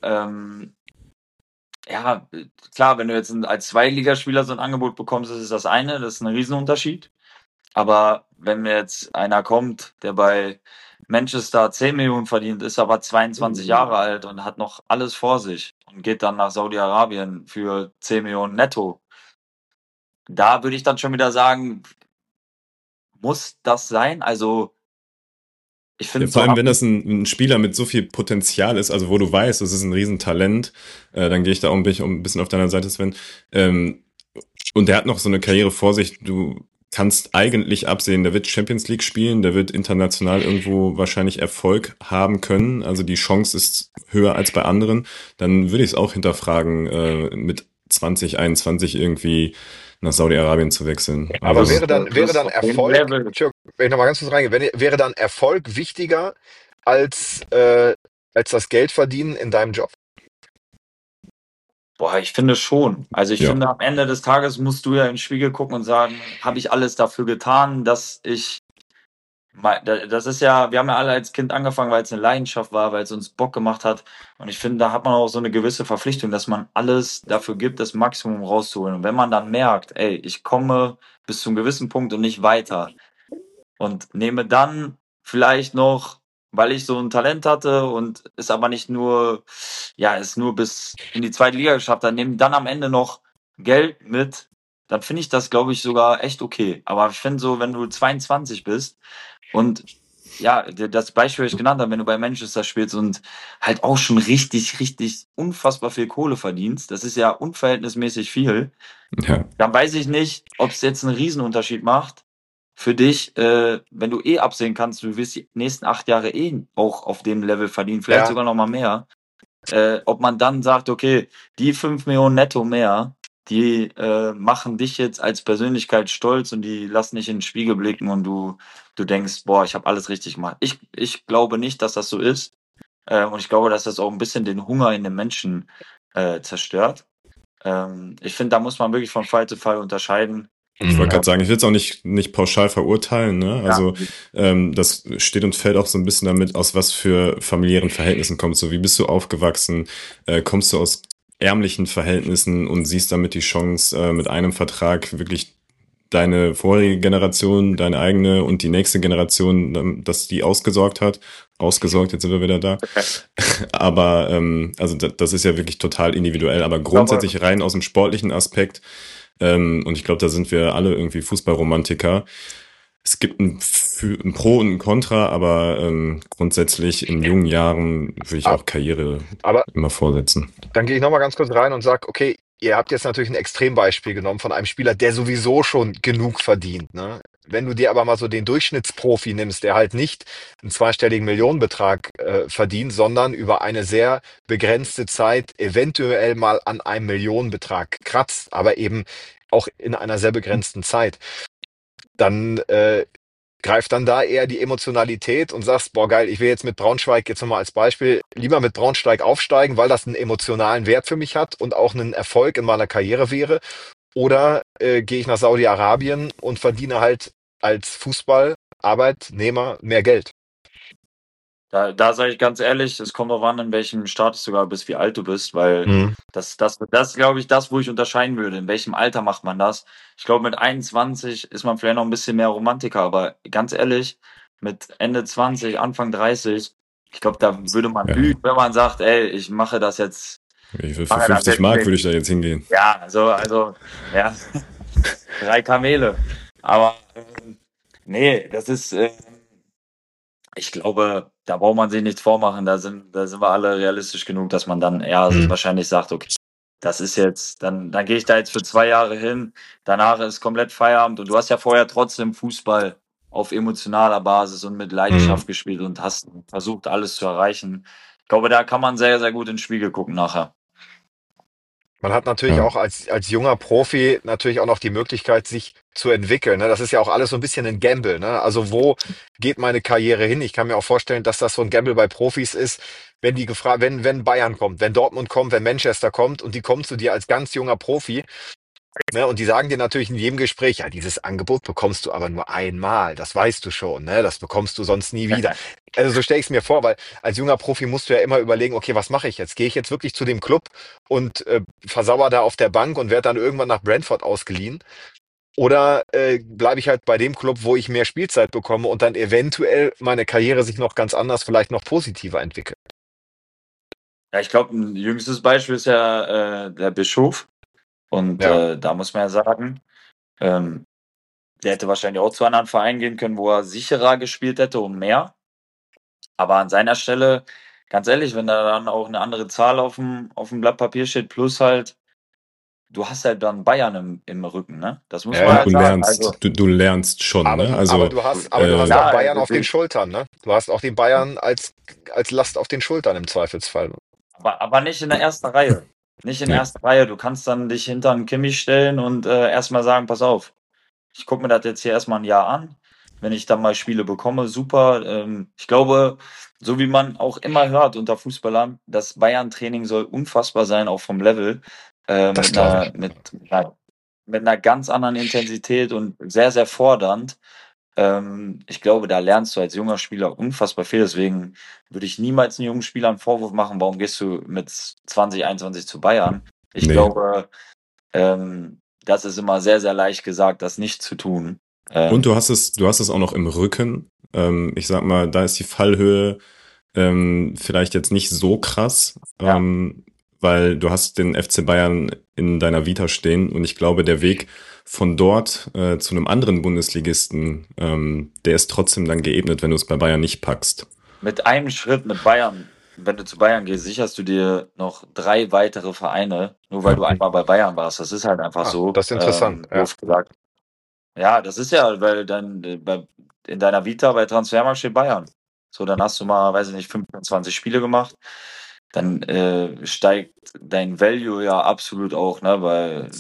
ja, klar, wenn du jetzt als Zweitligaspieler so ein Angebot bekommst, ist es das eine, das ist ein Riesenunterschied. Aber wenn mir jetzt einer kommt, der bei Manchester 10 Millionen verdient, ist aber 22 Jahre alt und hat noch alles vor sich und geht dann nach Saudi-Arabien für 10 Millionen netto, da würde ich dann schon wieder sagen, muss das sein? Also ich
ja,
finde
vor
so
allem, wenn das ein Spieler mit so viel Potenzial ist, also wo du weißt, das ist ein Riesentalent, dann gehe ich da auch ein bisschen auf deiner Seite, Sven. Und der hat noch so eine Karriere vor sich. Du kannst eigentlich absehen, der wird Champions League spielen, der wird international irgendwo wahrscheinlich Erfolg haben können. Also die Chance ist höher als bei anderen. Dann würde ich es auch hinterfragen, mit 2021 irgendwie nach Saudi-Arabien zu wechseln.
Aber
Also,
wäre dann
auf dem
Erfolg,
Level.
Entschuldigung, wenn ich noch mal ganz kurz reingehe, wäre dann Erfolg wichtiger als, als das Geldverdienen in deinem Job?
Boah, ich finde schon. Also ich
ja.
finde, am Ende des Tages musst du ja in den Spiegel gucken und sagen, habe ich alles dafür getan, dass ich Das ist ja, wir haben ja alle als Kind angefangen, weil es eine Leidenschaft war, weil es uns Bock gemacht hat. Und ich finde, da hat man auch so eine gewisse Verpflichtung, dass man alles dafür gibt, das Maximum rauszuholen. Und wenn man dann merkt, ey, ich komme bis zu einem gewissen Punkt und nicht weiter und nehme dann vielleicht noch, weil ich so ein Talent hatte und es aber nicht nur, ja, es nur bis in die zweite Liga geschafft hat, nehme dann am Ende noch Geld mit, dann finde ich das, glaube ich, sogar echt okay. Aber ich finde so, wenn du 22 bist und ja, das Beispiel, was ich genannt habe, wenn du bei Manchester spielst und halt auch schon richtig, richtig unfassbar viel Kohle verdienst, das ist ja unverhältnismäßig viel,
Ja,
dann weiß ich nicht, ob es jetzt einen Riesenunterschied macht für dich, wenn du eh absehen kannst, du wirst die nächsten 8 Jahre eh auch auf dem Level verdienen, vielleicht
Ja,
sogar noch mal mehr. Ob man dann sagt, okay, die 5 Millionen netto mehr, die machen dich jetzt als Persönlichkeit stolz und die lassen dich in den Spiegel blicken und du denkst, boah, ich habe alles richtig gemacht. Ich glaube nicht, dass das so ist. Und ich glaube, dass das auch ein bisschen den Hunger in den Menschen zerstört. Ich finde, da muss man wirklich von Fall zu Fall unterscheiden.
ich wollte
mhm.
gerade sagen, ich will es auch nicht pauschal verurteilen, ne?
Ja,
Also das steht und fällt auch so ein bisschen damit, aus was für familiären Verhältnissen kommst du, wie bist du aufgewachsen, kommst du aus ärmlichen Verhältnissen und siehst damit die Chance, mit einem Vertrag wirklich deine vorherige Generation, deine eigene und die nächste Generation, dass die ausgesorgt hat. Ausgesorgt, jetzt sind wir wieder da. Aber also das ist ja wirklich total individuell, aber
ich glaube,
grundsätzlich rein aus dem sportlichen Aspekt, und ich glaube, da sind wir alle irgendwie Fußballromantiker. Es gibt ein Pro und ein Contra, aber grundsätzlich in jungen Jahren würde ich
A-
auch Karriere
Aber
immer vorsetzen.
dann gehe ich nochmal ganz kurz rein und sage, okay, ihr habt jetzt natürlich ein Extrembeispiel genommen von einem Spieler, der sowieso schon genug verdient. Ne? Wenn du dir aber mal so den Durchschnittsprofi nimmst, der halt nicht einen zweistelligen Millionenbetrag verdient, sondern über eine sehr begrenzte Zeit eventuell mal an einem Millionenbetrag kratzt, aber eben auch in einer sehr begrenzten Zeit, dann greift dann da eher die Emotionalität und sagst, boah geil, ich will jetzt mit Braunschweig, jetzt nochmal als Beispiel, lieber mit Braunschweig aufsteigen, weil das einen emotionalen Wert für mich hat und auch einen Erfolg in meiner Karriere wäre. Oder gehe ich nach Saudi-Arabien und verdiene halt als Fußballarbeitnehmer mehr Geld.
da sage ich ganz ehrlich, es kommt darauf an, in welchem Status du sogar bist, wie alt du bist, weil
Mhm.
das glaube ich, das, wo ich unterscheiden würde. In welchem Alter macht man das? Ich glaube, mit 21 ist man vielleicht noch ein bisschen mehr Romantiker, aber ganz ehrlich, mit Ende 20, Anfang 30, ich glaube, da würde man
Ja,
lügen, wenn man sagt, ey, ich
für
mache das
50
jetzt
Mark
mit.
würde ich da jetzt hingehen.
Ja, ja, 3 Kamele. Aber nee, ich glaube, da braucht man sich nichts vormachen. Da sind wir alle realistisch genug, dass man dann eher
Mhm.
wahrscheinlich sagt, okay, das ist jetzt, dann gehe ich da jetzt für 2 Jahre hin. Danach ist komplett Feierabend. Und du hast ja vorher trotzdem Fußball auf emotionaler Basis und mit
Mhm.
Leidenschaft gespielt und hast versucht, alles zu erreichen. Ich glaube, da kann man sehr, sehr gut in den Spiegel gucken nachher.
Man hat natürlich
Ja.
auch als junger Profi natürlich auch noch die Möglichkeit, sich zu entwickeln. Ne? Das ist ja auch alles so ein bisschen ein Gamble. Ne? Also wo geht meine Karriere hin? Ich kann mir auch vorstellen, dass das so ein Gamble bei Profis ist, wenn die gefragt, wenn Bayern kommt, wenn Dortmund kommt, wenn Manchester kommt und die kommen zu dir als ganz junger Profi. Ne, und die sagen dir natürlich in jedem Gespräch, ja, dieses Angebot bekommst du aber nur einmal, das weißt du schon, ne? Das bekommst du sonst nie wieder. Also so stelle ich es mir vor, weil als junger Profi musst du ja immer überlegen, okay, was mache ich jetzt? Gehe ich jetzt wirklich zu dem Club und versauer da auf der Bank und werde dann irgendwann nach Brentford ausgeliehen? Oder bleibe ich halt bei dem Club, wo ich mehr Spielzeit bekomme und dann eventuell meine Karriere sich noch ganz anders, vielleicht noch positiver entwickelt?
Ja, ich glaube, ein jüngstes Beispiel ist ja der Bischof. Und
Ja.
da muss man ja sagen, ähm, der hätte wahrscheinlich auch zu anderen Vereinen gehen können, wo er sicherer gespielt hätte und mehr. Aber an seiner Stelle, ganz ehrlich, wenn da dann auch eine andere Zahl auf dem Blatt Papier steht, plus halt, du hast halt dann Bayern im Rücken, ne? Das muss
Ja,
man
Und
ja.
halt sagen. Also,
du lernst schon, ne?
Aber
Also
du hast auch
ja,
Bayern auf den Schultern, ne? Du hast auch den Bayern als Last auf den Schultern im Zweifelsfall.
aber nicht in der ersten Reihe. Nicht in der
nee.
ersten Reihe. Du kannst dann dich hinter einen Kimmich stellen und erstmal sagen, pass auf, ich gucke mir das jetzt hier erstmal ein Jahr an. Wenn ich dann mal Spiele bekomme, super. Ich glaube, so wie man auch immer hört unter Fußballern, das Bayern-Training soll unfassbar sein, auch vom Level,
Das glaube ich.
mit einer ganz anderen Intensität und sehr, sehr fordernd. Ich glaube, da lernst du als junger Spieler unfassbar viel. Deswegen würde ich niemals 'nem jungen Spieler einen Vorwurf machen: „Warum gehst du mit 20, 21 zu Bayern?" Ich
Nee.
glaube, das ist immer sehr, sehr leicht gesagt, das nicht zu tun.
Und du hast es auch noch im Rücken. Ich sag mal, da ist die Fallhöhe vielleicht jetzt nicht so krass,
Ja.
weil du hast den FC Bayern in deiner Vita stehen und ich glaube, der Weg von dort zu einem anderen Bundesligisten, der ist trotzdem dann geebnet, wenn du es bei Bayern nicht packst.
Mit einem Schritt mit Bayern, wenn du zu Bayern gehst, sicherst du dir noch 3 weitere Vereine, nur weil
Ja.
du einmal bei Bayern warst. Das ist halt einfach so,
Das ist interessant, ja.
doof gesagt. Ja, das ist ja, weil dann in deiner Vita bei Transfermarkt steht Bayern. So, dann hast du mal, weiß ich nicht, 15, 20 Spiele gemacht. Dann steigt dein Value ja absolut auch, ne? Weil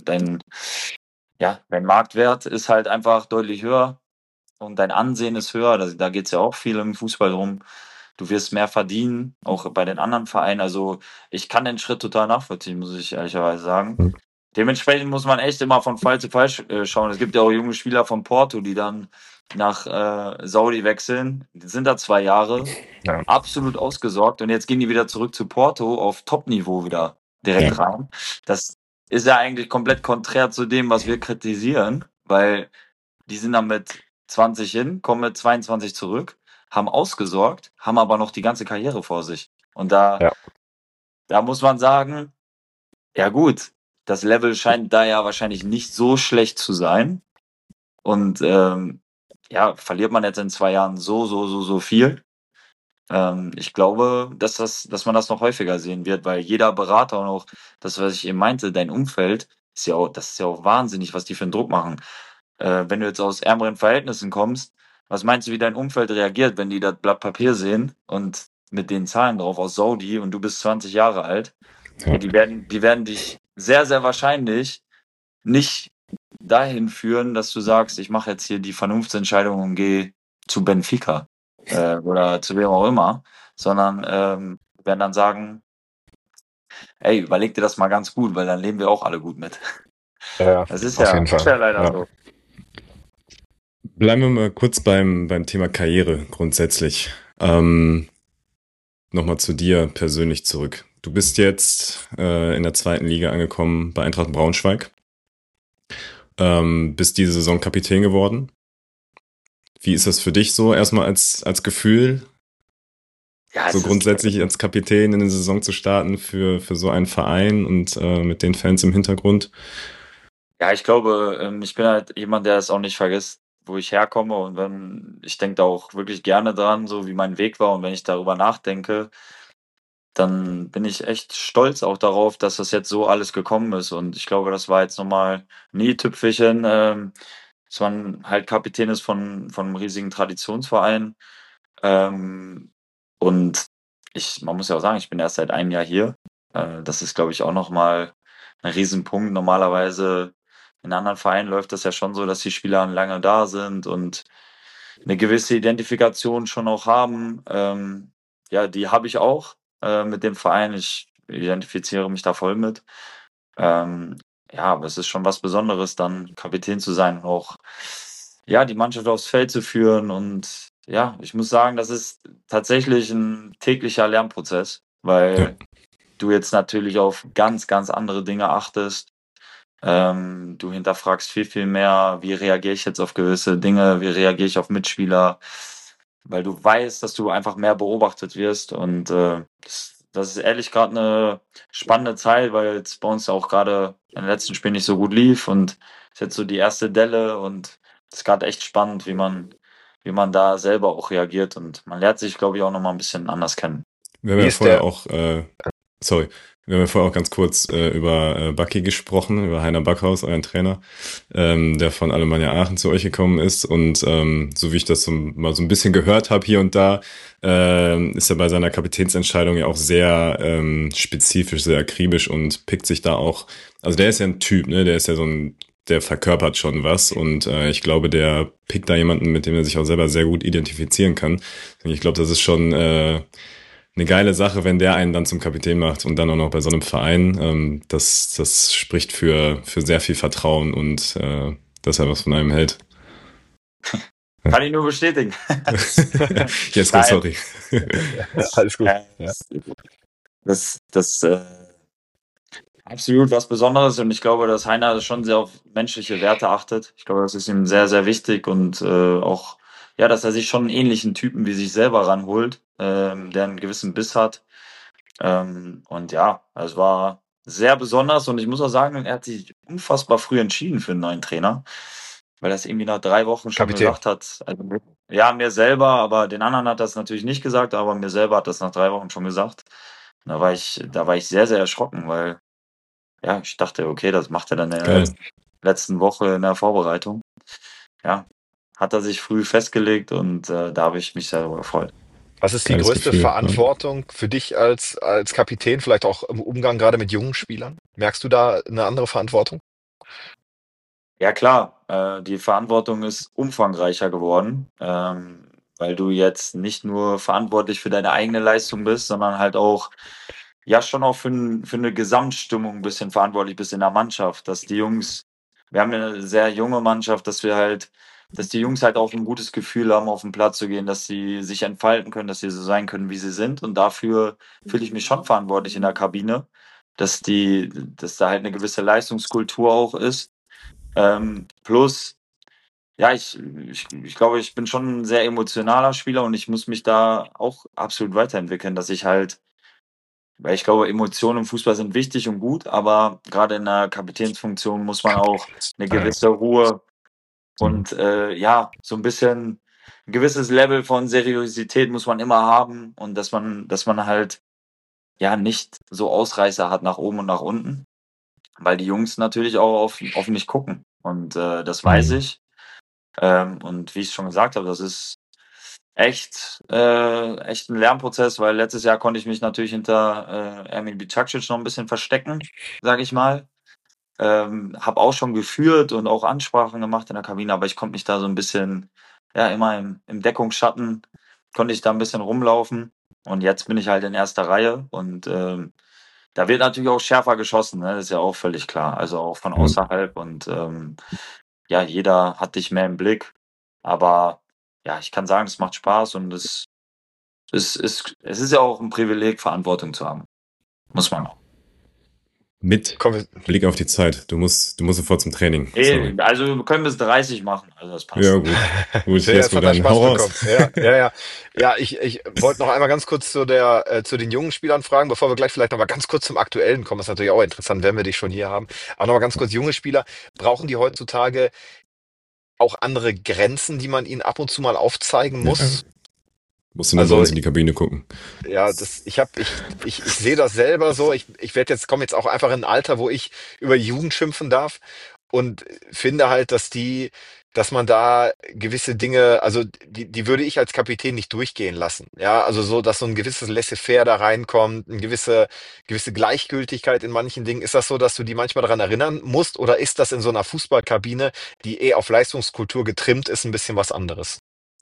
dein Marktwert ist halt einfach deutlich höher und dein Ansehen ist höher. Da geht es ja auch viel im Fußball drum. Du wirst mehr verdienen, auch bei den anderen Vereinen. Also ich kann den Schritt total nachvollziehen, muss ich ehrlicherweise sagen.
Mhm.
Dementsprechend muss man echt immer von Fall zu Fall schauen. Es gibt ja auch junge Spieler von Porto, die dann nach Saudi wechseln. Die sind da 2 Jahre,
Ja.
absolut ausgesorgt und jetzt gehen die wieder zurück zu Porto auf Top-Niveau wieder direkt
Ja.
rein. Das ist ja eigentlich komplett konträr zu dem, was wir kritisieren, weil die sind dann mit 20 hin, kommen mit 22 zurück, haben ausgesorgt, haben aber noch die ganze Karriere vor sich. Und
Ja.
da muss man sagen, ja gut, das Level scheint da ja wahrscheinlich nicht so schlecht zu sein. Und ja, verliert man jetzt in 2 Jahren so viel. Ich glaube, dass man das noch häufiger sehen wird, weil jeder Berater und auch das, was ich eben meinte, dein Umfeld, das ist ja auch wahnsinnig, was die für 'n Druck machen. Wenn du jetzt aus ärmeren Verhältnissen kommst, was meinst du, wie dein Umfeld reagiert, wenn die das Blatt Papier sehen und mit den Zahlen drauf aus Saudi und du bist 20 Jahre alt?
Ja.
Ja, die werden dich sehr, sehr wahrscheinlich nicht dahin führen, dass du sagst: „Ich mache jetzt hier die Vernunftsentscheidung und gehe zu Benfica", oder zu wem auch immer, sondern, werden dann sagen: „Ey, überleg dir das mal ganz gut, weil dann leben wir auch alle gut mit."
Ja,
Das ist
auf jeden
ist
Fall.
ja leider
Ja.
so.
Bleiben wir mal kurz beim Thema Karriere grundsätzlich. Nochmal zu dir persönlich zurück. Du bist jetzt in der 2. Liga angekommen bei Eintracht Braunschweig. Bist diese Saison Kapitän geworden. Wie ist das für dich so erstmal als Gefühl,
Ja,
so
es ist
grundsätzlich als Kapitän in eine Saison zu starten für so einen Verein und mit den Fans im Hintergrund?
Ja, ich glaube, ich bin halt jemand, der es auch nicht vergisst, wo ich herkomme und wenn ich denke da auch wirklich gerne dran, so wie mein Weg war und wenn ich darüber nachdenke, dann bin ich echt stolz auch darauf, dass das jetzt so alles gekommen ist und ich glaube, das war jetzt noch mal 'n i-Tüpfelchen, dass man halt Kapitän ist von 'nem riesigen Traditionsverein. Ähm, und man muss ja auch sagen, ich bin erst seit einem Jahr hier. Das ist, glaube ich, auch noch mal 'n Riesenpunkt. Normalerweise in anderen Vereinen läuft das ja schon so, dass die Spieler lange da sind und eine gewisse Identifikation schon auch haben. Ja, die habe ich auch, mit dem Verein. Ich identifiziere mich da voll mit. Ähm, ja, aber es ist schon was Besonderes, dann Kapitän zu sein und auch, ja, die Mannschaft aufs Feld zu führen. Und ja, ich muss sagen, das ist tatsächlich ein täglicher Lernprozess,
Ja.
weil du jetzt natürlich auf ganz, ganz andere Dinge achtest. Du hinterfragst viel, viel mehr, wie reagiere ich jetzt auf gewisse Dinge, wie reagiere ich auf Mitspieler, weil du weißt, dass du einfach mehr beobachtet wirst. Und das ist ehrlich gerade eine spannende Zeit, weil jetzt bei uns auch gerade in den letzten Spielen nicht so gut lief und ist jetzt so die erste Delle und es ist gerade echt spannend, wie man da selber auch reagiert und man lernt sich, glaube ich, auch noch mal ein bisschen anders kennen.
Wir haben
Wie
ja
ist
vorher
der,
auch, sorry, wir haben ja vorher auch ganz kurz über Bucky gesprochen, über Heiner Backhaus, euren Trainer, der von Alemannia Aachen zu euch gekommen ist. Und so wie ich das mal so ein bisschen gehört habe hier und da, ist er bei seiner Kapitänsentscheidung ja auch sehr spezifisch, sehr akribisch und pickt sich da auch, also der ist ja ein Typ, ne? Der ist ja der verkörpert schon was und ich glaube, der pickt da jemanden, mit dem er sich auch selber sehr gut identifizieren kann. Und ich glaube, das ist schon eine geile Sache, wenn der einen dann zum Kapitän macht und dann auch noch bei so einem Verein. Das spricht für sehr viel Vertrauen und dass er was von einem hält.
Kann ich nur bestätigen.
Jesko,
Nein,
sorry.
Alles gut.
äh,
Ja.
das absolut was Besonderes und ich glaube, dass Heiner schon sehr auf menschliche Werte achtet. Ich glaube, das ist ihm sehr, sehr wichtig und auch, ja, dass er sich schon einen ähnlichen Typen wie sich selber ranholt, der einen gewissen Biss hat. Und ja, es war sehr besonders und ich muss auch sagen, er hat sich unfassbar früh entschieden für einen neuen Trainer, weil er es irgendwie nach 3 Wochen schon
Kapitän.
gesagt hat. Also, ja, mir selber, aber den anderen hat das natürlich nicht gesagt, aber mir selber hat das nach 3 Wochen schon gesagt. Und da war ich sehr, sehr erschrocken, weil ja, ich dachte, okay, das macht er dann in der
Geil.
letzten Woche in der Vorbereitung. Ja, hat er sich früh festgelegt und da habe ich mich sehr darüber gefreut.
Was ist die
Geiles
größte
Gefühl. Ja.
Verantwortung für dich als Kapitän, vielleicht auch im Umgang gerade mit jungen Spielern? Merkst du da eine andere Verantwortung?
Ja klar, die Verantwortung ist umfangreicher geworden, weil du jetzt nicht nur verantwortlich für deine eigene Leistung bist, sondern halt auch, ja, schon auch für 'ne Gesamtstimmung 'n bisschen verantwortlich bist in der Mannschaft, dass die Jungs wir haben ja 'ne sehr junge Mannschaft, dass die Jungs halt auch 'n gutes Gefühl haben, auf 'n Platz zu gehen, dass sie sich entfalten können, dass sie so sein können, wie sie sind. Und dafür fühle ich mich schon verantwortlich in der Kabine, dass da halt 'ne gewisse Leistungskultur auch ist. Plus, ja, ich glaube, ich bin schon 'n sehr emotionaler Spieler und ich muss mich da auch absolut weiterentwickeln, dass ich halt weil ich glaube, Emotionen im Fußball sind wichtig und gut, aber grade in 'ner Kapitänsfunktion muss man auch 'ne gewisse Ruhe und, ja, so 'n bisschen 'n gewisses Level von Seriosität muss man immer haben und dass man halt, ja, nicht so Ausreißer hat nach oben und nach unten, weil die Jungs natürlich auch auf mich gucken und, das weiß
Mhm.
ich. Und wie ich schon gesagt habe, das ist echt 'n Lernprozess, weil letztes Jahr konnte ich mich natürlich hinter, Ermin Bicacic noch 'n bisschen verstecken, sage ich mal. Habe auch schon geführt und auch Ansprachen gemacht in der Kabine, aber ich konnte mich da so 'n bisschen ja, immer im Deckungsschatten konnte ich da 'n bisschen rumlaufen und jetzt bin ich halt in erster Reihe und, da wird natürlich auch schärfer geschossen, ne? Das ist ja auch völlig klar, also auch von
Ja.
außerhalb und, ja, jeder hat dich mehr im Blick. Aber ja, ich kann sagen, es macht Spaß und es ist ja auch 'n Privileg, Verantwortung zu haben. Muss man auch.
Mit
Kommen wir,
Blick auf die Zeit. Du musst sofort zum Training. Sorry.
Also, wir können bis 30 machen, also das
Ja,
passt.
gut. Gut,
ja, jetzt
Jesko,
hat er
dann
Spaß
hau raus.
bekommen. Ja, ja, ja. Ja, ich wollte noch einmal ganz kurz zu den jungen Spielern fragen, bevor wir gleich vielleicht noch mal ganz kurz zum Aktuellen kommen. Das ist natürlich auch interessant, wenn wir dich schon hier haben. Aber noch mal ganz kurz, junge Spieler, brauchen die heutzutage auch andere Grenzen, die man ihnen ab und zu mal aufzeigen
Ja.
muss?
Musst du nur bei
Also
uns in die Kabine gucken.
ja, ich sehe das selber so. Komme jetzt auch einfach in ein Alter, wo ich über Jugend schimpfen darf und finde halt, dass man da gewisse Dinge, also die würde ich als Kapitän nicht durchgehen lassen. Ja, also so, dass so ein gewisses Laissez-faire da reinkommt, eine gewisse Gleichgültigkeit in manchen Dingen. Ist das so, dass du die manchmal daran erinnern musst, oder ist das in so einer Fußballkabine, die auf Leistungskultur getrimmt ist, ein bisschen was anderes?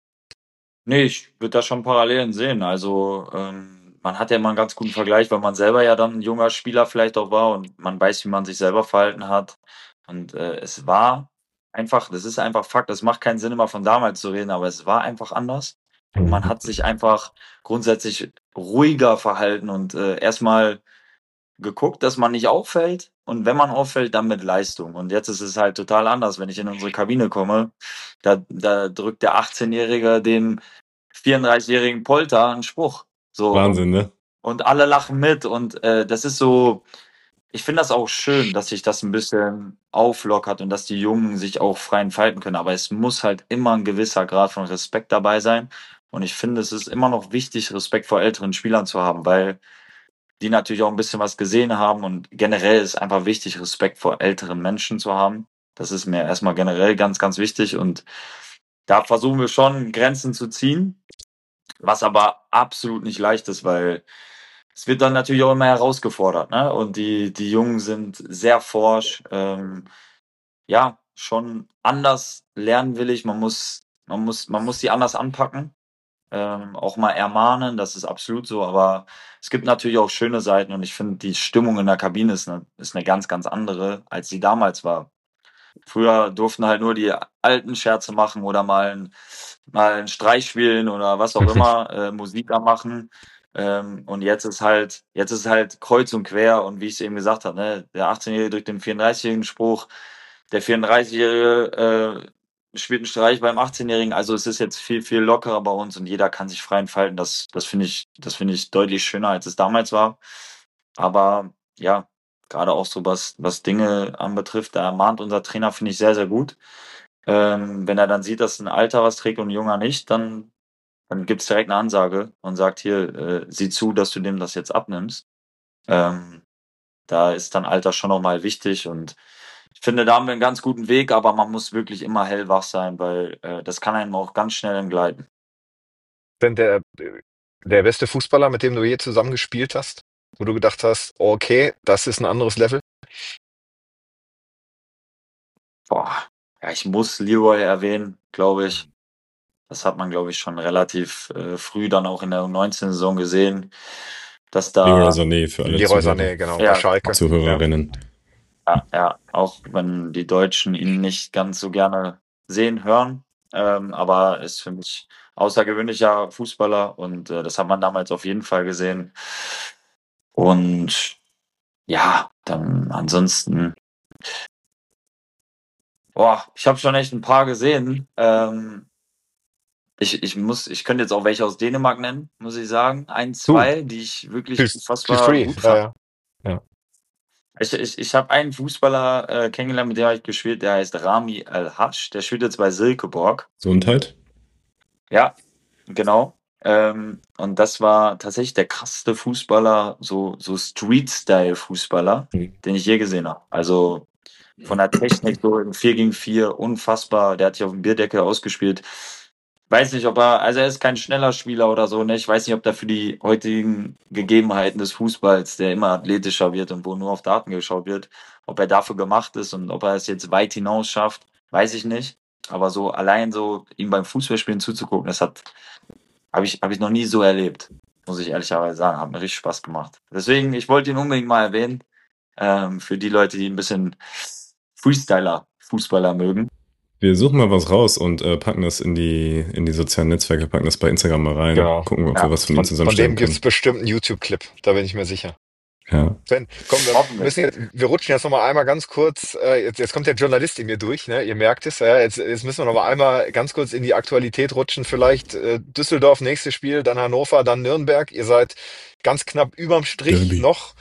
Ne, ich würde da schon Parallelen sehen. Also, man hat ja immer 'n ganz guten Vergleich, weil man selber ja dann 'n junger Spieler vielleicht auch war und man weiß, wie man sich selber verhalten hat. Und, es war einfach das ist einfach Fakt. Es macht keinen Sinn, immer von damals zu reden, aber es war einfach anders. Und man hat sich einfach grundsätzlich ruhiger verhalten und, erst geguckt, dass man nicht auffällt und wenn man auffällt, dann mit Leistung. Und jetzt ist es halt total anders, wenn ich in unsere Kabine komme, da drückt der 18-Jährige dem 34-jährigen Polter 'n Spruch. So,
Wahnsinn, ne?
und alle lachen mit und, das ist so ich finde das auch schön, dass sich das 'n bisschen auflockert und dass die Jungen sich auch frei entfalten können, aber es muss halt immer 'n gewisser Grad von Respekt dabei sein. Und ich finde, es ist immer noch wichtig, Respekt vor älteren Spielern zu haben, weil die natürlich auch 'n bisschen was gesehen haben und generell ist einfach wichtig, Respekt vor älteren Menschen zu haben. Das ist mir erst mal generell ganz, ganz wichtig und da versuchen wir schon, Grenzen zu ziehen, was aber absolut nicht leicht ist, weil es wird dann natürlich auch immer herausgefordert, ne? Und die Jungen sind sehr forsch, ja, schon anders lernwillig. Man muss die anders anpacken, auch mal ermahnen, das ist absolut so, aber es gibt natürlich auch schöne Seiten und ich finde, die Stimmung in der Kabine ist 'ne ganz, ganz andere, als sie damals war. Früher durften halt nur die alten Scherze machen oder mal einen Streich spielen oder was auch immer, Musik anmachen. Und jetzt ist halt kreuz und quer und wie ich es eben gesagt habe, ne, der 18-Jährige drückt den 34-jährigen Spruch, der 34-Jährige spielt einen Streich beim 18-Jährigen. Also es ist jetzt viel, viel lockerer bei uns und jeder kann sich frei entfalten. Das finde ich deutlich schöner, als es damals war. Aber ja, gerade auch so was Dinge anbetrifft, da mahnt unser Trainer, finde ich, sehr, sehr gut. Wenn er dann sieht, dass ein Alter was trägt und ein Junger nicht, dann gibt es direkt eine Ansage und sagt hier, sieh zu, dass du dem das jetzt abnimmst. Ähm, Da ist dann Alter schon nochmal wichtig und ich finde, da haben wir einen ganz guten Weg, aber man muss wirklich immer hellwach sein, weil das kann einem auch ganz schnell entgleiten.
Denn der beste Fußballer, mit dem du je zusammen gespielt hast, wo du gedacht hast, okay, das ist ein anderes Level?
Boah, ja, ich muss Leroy erwähnen, glaube ich. Das hat man, glaube ich, schon relativ früh dann auch in der U19-Saison gesehen, dass
Leroy
da,
Sané für alle
Leroy
Zuhörer,
Sané, genau, bei
ja,
Schalke. Ja.
Zuhörerinnen.
ja, auch wenn die Deutschen ihn nicht ganz so gerne sehen, hören, aber ist für mich außergewöhnlicher Fußballer und das hat man damals auf jeden Fall gesehen. Und ja, dann ansonsten, boah, ich habe schon echt ein paar gesehen. Ich könnte jetzt auch welche aus Dänemark nennen, muss ich sagen. Ein,
Du,
zwei, die ich wirklich
feel
unfassbar
free.
gut
Ja,
fand.
ja. Ja.
Ich habe einen Fußballer kennengelernt, mit dem habe ich gespielt, der heißt Rami Al-Hasch. Der spielt jetzt bei Silkeborg.
Gesundheit.
Ja, genau. Und das war tatsächlich der krasseste Fußballer, so Street-Style-Fußballer, den ich je gesehen habe. Also von der Technik so im 4 gegen 4 unfassbar. Der hat sich auf dem Bierdeckel ausgespielt. Weiß nicht, also er ist kein schneller Spieler oder so, ne? Ich weiß nicht, ob der für die heutigen Gegebenheiten des Fußballs, der immer athletischer wird und wo nur auf Daten geschaut wird, ob er dafür gemacht ist und ob er es jetzt weit hinaus schafft, weiß ich nicht. Aber so allein so ihm beim Fußballspielen zuzugucken, habe ich noch nie so erlebt, muss ich ehrlicherweise sagen. Hat mir richtig Spaß gemacht. Deswegen, ich wollte ihn unbedingt mal erwähnen, für die Leute, die ein bisschen Fußballer mögen.
Wir suchen mal was raus und packen das in die sozialen Netzwerke, packen das bei Instagram mal rein,
Genau.
gucken, ob
Ja.
wir was von ihm
Von
zusammenstellen
dem gibt es
können.
bestimmt einen YouTube-Clip, da bin ich mir sicher.
Ja.
Sven, komm,
Hoffentlich.
wir rutschen jetzt noch mal einmal ganz kurz, jetzt kommt der Journalist in mir durch, ne? Ihr merkt es, ja, jetzt müssen wir noch mal einmal ganz kurz in die Aktualität rutschen, vielleicht Düsseldorf, nächstes Spiel, dann Hannover, dann Nürnberg, ihr seid ganz knapp überm Strich
Derby.
noch.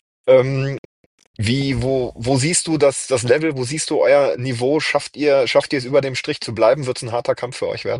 Wo siehst du das Level, wo siehst du euer Niveau, schafft ihr es über dem Strich zu bleiben, wird es ein harter Kampf für euch werden?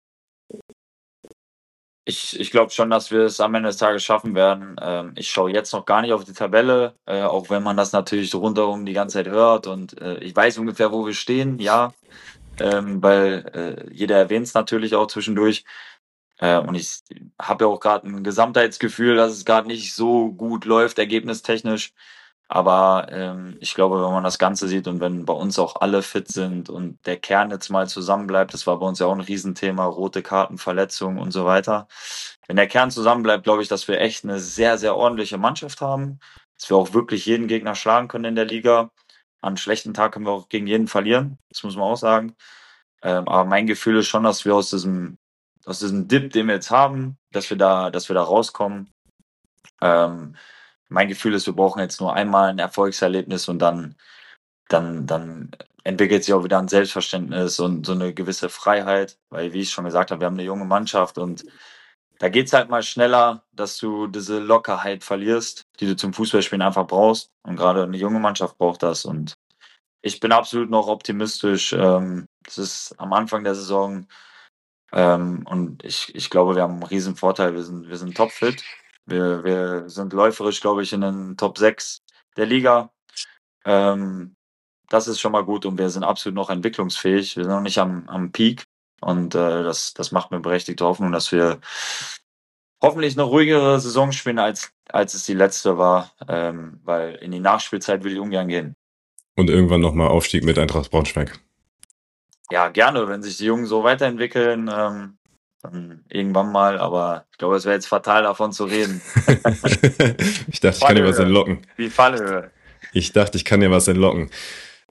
Ich glaube schon, dass wir es am Ende des Tages schaffen werden. Ich schaue jetzt noch gar nicht auf die Tabelle, auch wenn man das natürlich so rundherum die ganze Zeit hört und ich weiß ungefähr, wo wir stehen, ja, weil jeder erwähnt es natürlich auch zwischendurch. Und ich habe ja auch gerade ein Gesamtheitsgefühl, dass es gerade nicht so gut läuft, ergebnistechnisch. Aber ich glaube, wenn man das Ganze sieht und wenn bei uns auch alle fit sind und der Kern jetzt mal zusammenbleibt, das war bei uns ja auch ein Riesenthema, rote Karten, Verletzungen und so weiter. Wenn der Kern zusammenbleibt, glaube ich, dass wir echt eine sehr, sehr ordentliche Mannschaft haben, dass wir auch wirklich jeden Gegner schlagen können in der Liga. An einem schlechten Tag können wir auch gegen jeden verlieren, das muss man auch sagen. Aber mein Gefühl ist schon, dass wir aus diesem Dip, den wir jetzt haben, dass wir da rauskommen. Ähm, Mein Gefühl ist, wir brauchen jetzt nur einmal ein Erfolgserlebnis und dann entwickelt sich auch wieder ein Selbstverständnis und so eine gewisse Freiheit, weil, wie ich schon gesagt habe, wir haben eine junge Mannschaft und da geht's halt mal schneller, dass du diese Lockerheit verlierst, die du zum Fußballspielen einfach brauchst. Und gerade eine junge Mannschaft braucht das. Und ich bin absolut noch optimistisch. Das ist am Anfang der Saison. Und ich glaube, wir haben einen riesen Vorteil. Wir sind topfit. Wir sind läuferisch, glaube ich, in den Top 6 der Liga. Ähm, Das ist schon mal gut und wir sind absolut noch entwicklungsfähig. Wir sind noch nicht am Peak und das macht mir berechtigte Hoffnung, dass wir hoffentlich eine ruhigere Saison spielen, als es die letzte war, weil in die Nachspielzeit will ich ungern gehen.
Und irgendwann nochmal Aufstieg mit Eintracht Braunschweig.
Ja, gerne, wenn sich die Jungen so weiterentwickeln, dann irgendwann mal, aber ich glaube, es wäre jetzt fatal, davon zu reden.
Ich dachte, ich kann dir was entlocken.
Die Fallhöhe.
Ich dachte, ich kann dir was entlocken.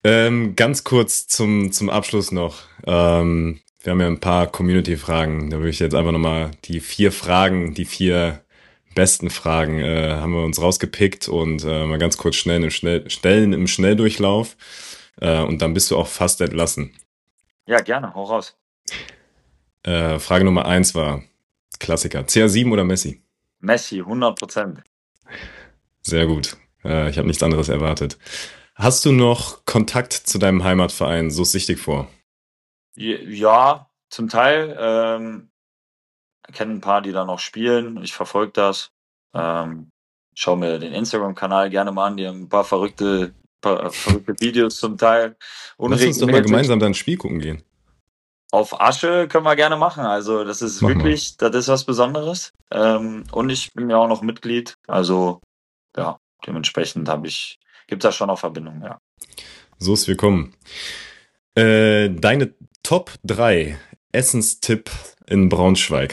Ganz kurz zum Abschluss noch. Wir haben ja ein paar Community-Fragen. Da würde ich jetzt einfach nochmal die 4 Fragen, die 4 besten Fragen, haben wir uns rausgepickt und mal ganz kurz stellen im Schnelldurchlauf. Und dann bist du auch fast entlassen.
Ja, gerne, hau raus.
Frage Nummer 1 war Klassiker. CR7 oder Messi?
Messi, 100%.
Sehr gut. Ich habe nichts anderes erwartet. Hast du noch Kontakt zu deinem Heimatverein? So ist wichtig vor.
Ja, zum Teil. Kenne ein paar, die da noch spielen. Ich verfolge das. Schaue mir den Instagram-Kanal gerne mal an. Die haben ein paar verrückte Videos zum Teil.
Lass uns doch mal gemeinsam dann ein Spiel gucken gehen.
Auf Asche können wir gerne machen. Also das ist
Mach mal.
wirklich, das ist was Besonderes. Und ich bin ja auch noch Mitglied. Also ja, dementsprechend gibt es da schon noch Verbindungen, ja.
So ist willkommen. Deine Top 3 Essenstipp in Braunschweig.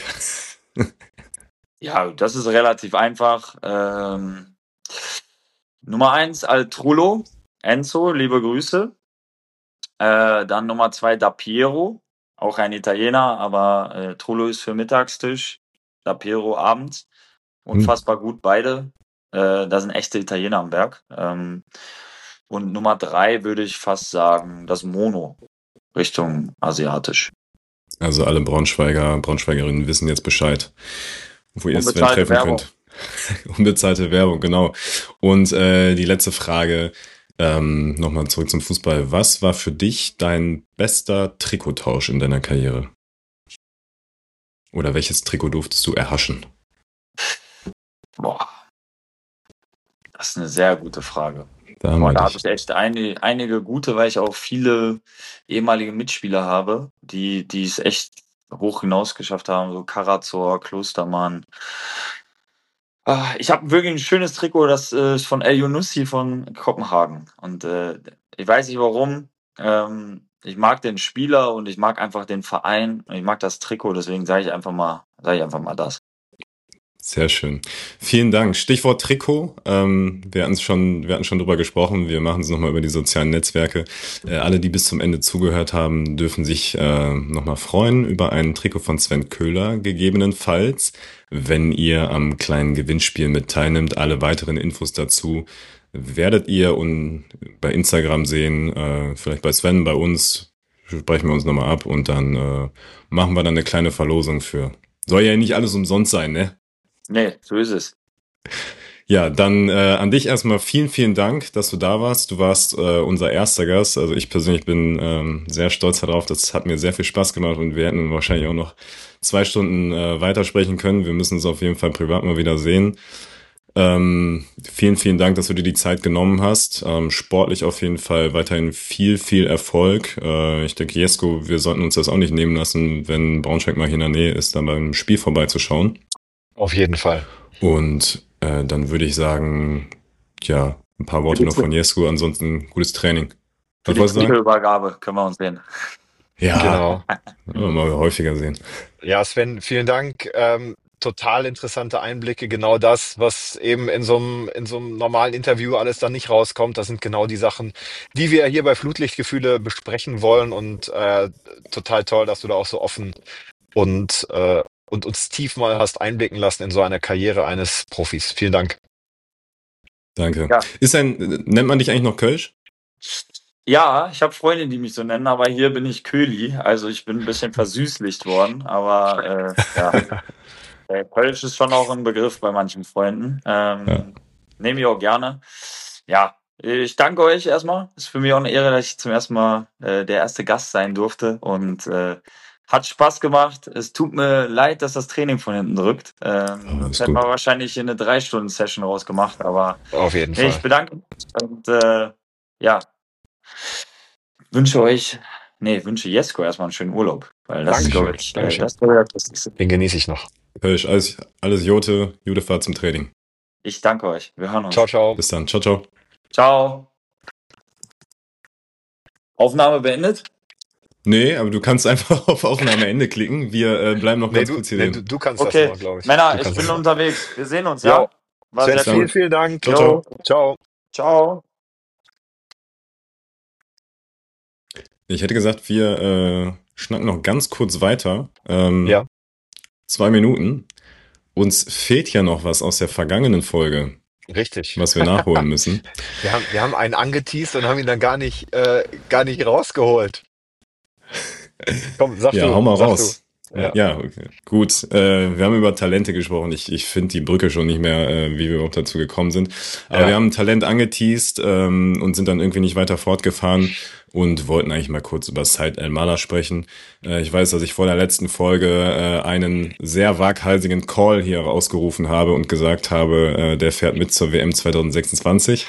Ja, das ist relativ einfach. Nummer 1, Altrullo, Enzo, liebe Grüße. Dann Nummer 2, Da Piero, auch ein Italiener, aber Trullo ist für Mittagstisch, Da Piero abends. Unfassbar gut beide. Da sind echte Italiener am Berg. Und Nummer 3 würde ich fast sagen, das Mono, Richtung asiatisch.
Also alle Braunschweigerinnen wissen jetzt Bescheid, wo ihr Sven
Unbezahlte
treffen
Werbung.
könnt. Unbezahlte Werbung, genau. Und die letzte Frage, nochmal zurück zum Fußball. Was war für dich dein bester Trikottausch in deiner Karriere? Oder welches Trikot durftest du erhaschen?
Boah, das ist eine sehr gute Frage.
Da
Da
meinte
habe ich echt einige gute, weil ich auch viele ehemalige Mitspieler habe, die es echt hoch hinaus geschafft haben, so Karazor, Klostermann. Ich habe wirklich ein schönes Trikot, das ist von El Younussi von Kopenhagen. Und ich weiß nicht warum. Ich mag den Spieler und ich mag einfach den Verein und ich mag das Trikot, deswegen sage ich einfach mal das.
Sehr schön. Vielen Dank. Stichwort Trikot. Wir hatten schon drüber gesprochen. Wir machen es nochmal über die sozialen Netzwerke. Alle, die bis zum Ende zugehört haben, dürfen sich nochmal freuen über ein Trikot von Sven Köhler, gegebenenfalls. Wenn ihr am kleinen Gewinnspiel mit teilnimmt, alle weiteren Infos dazu werdet ihr bei Instagram sehen, vielleicht bei Sven, bei uns, sprechen wir uns nochmal ab und dann machen wir dann eine kleine Verlosung für. Soll ja nicht alles umsonst sein, ne?
Nee, so ist es.
Ja, dann an dich erstmal vielen Dank, dass du da warst. Du warst unser erster Gast. Also ich persönlich bin sehr stolz darauf. Das hat mir sehr viel Spaß gemacht und wir hätten wahrscheinlich auch noch 2 Stunden weitersprechen können. Wir müssen uns auf jeden Fall privat mal wieder sehen. Vielen Dank, dass du dir die Zeit genommen hast. Sportlich auf jeden Fall weiterhin viel Erfolg. Ich denke, Jesko, wir sollten uns das auch nicht nehmen lassen, wenn Braunschweig mal hier in der Nähe ist, dann beim Spiel vorbeizuschauen.
Auf jeden Fall.
Und dann würde ich sagen, ja, ein paar Worte noch von Jesko, ansonsten gutes Training.
Für die Titelübergabe können wir uns sehen.
Ja, genau. Mal häufiger sehen.
Ja, Sven, vielen Dank. Total interessante Einblicke. Genau das, was eben in so einem normalen Interview alles dann nicht rauskommt. Das sind genau die Sachen, die wir hier bei Flutlichtgefühle besprechen wollen. Und total toll, dass du da auch so offen und uns tief mal hast einblicken lassen in so eine Karriere eines Profis. Vielen Dank.
Danke.
Ja.
Nennt man dich eigentlich noch Kölsch?
Ja, ich habe Freunde, die mich so nennen, aber hier bin ich Köli. Also ich bin ein bisschen versüßlicht worden, aber ja. Kölsch ist schon auch ein Begriff bei manchen Freunden. Nehme ich auch gerne. Ja, ich danke euch erstmal. Ist für mich auch eine Ehre, dass ich zum ersten Mal der erste Gast sein durfte und hat Spaß gemacht. Es tut mir leid, dass das Training von hinten drückt. Das hätten wir wahrscheinlich in eine 3-Stunden-Session rausgemacht, aber
auf jeden Fall.
Ich bedanke mich und ja, wünsche Jesko erstmal einen schönen Urlaub, weil das ist, glaube ich,
den genieße ich noch.
Kölsch, alles Jote, gute Fahrt zum Training.
Ich danke euch. Wir hören uns.
Ciao.
Bis dann. Ciao.
Ciao. Aufnahme beendet?
Nee, aber du kannst einfach auf Aufnahmeende klicken. Wir bleiben noch ganz kurz hier drin.
Du kannst
okay.
Das noch, glaube ich.
Männer, ich bin unterwegs. Wir sehen uns, ja?
War sehr vielen Dank.
Ciao.
Ciao.
Ich hätte gesagt, wir schnacken noch ganz kurz weiter.
Ja,
2 Minuten. Uns fehlt ja noch was aus der vergangenen Folge,
richtig.
was wir nachholen müssen.
Wir haben einen angeteased und haben ihn dann gar nicht rausgeholt. Komm, sag
Ja,
du,
hau mal
sag du.
raus.
Ja,
Ja, okay. Gut. Wir haben über Talente gesprochen. Ich finde die Brücke schon nicht mehr, wie wir überhaupt dazu gekommen sind. Aber wir
ja,
haben ein Talent angeteased und sind dann irgendwie nicht weiter fortgefahren und wollten eigentlich mal kurz über Said El-Mala sprechen. Ich weiß, dass ich vor der letzten Folge einen sehr waghalsigen Call hier rausgerufen habe und gesagt habe, der fährt mit zur WM 2026.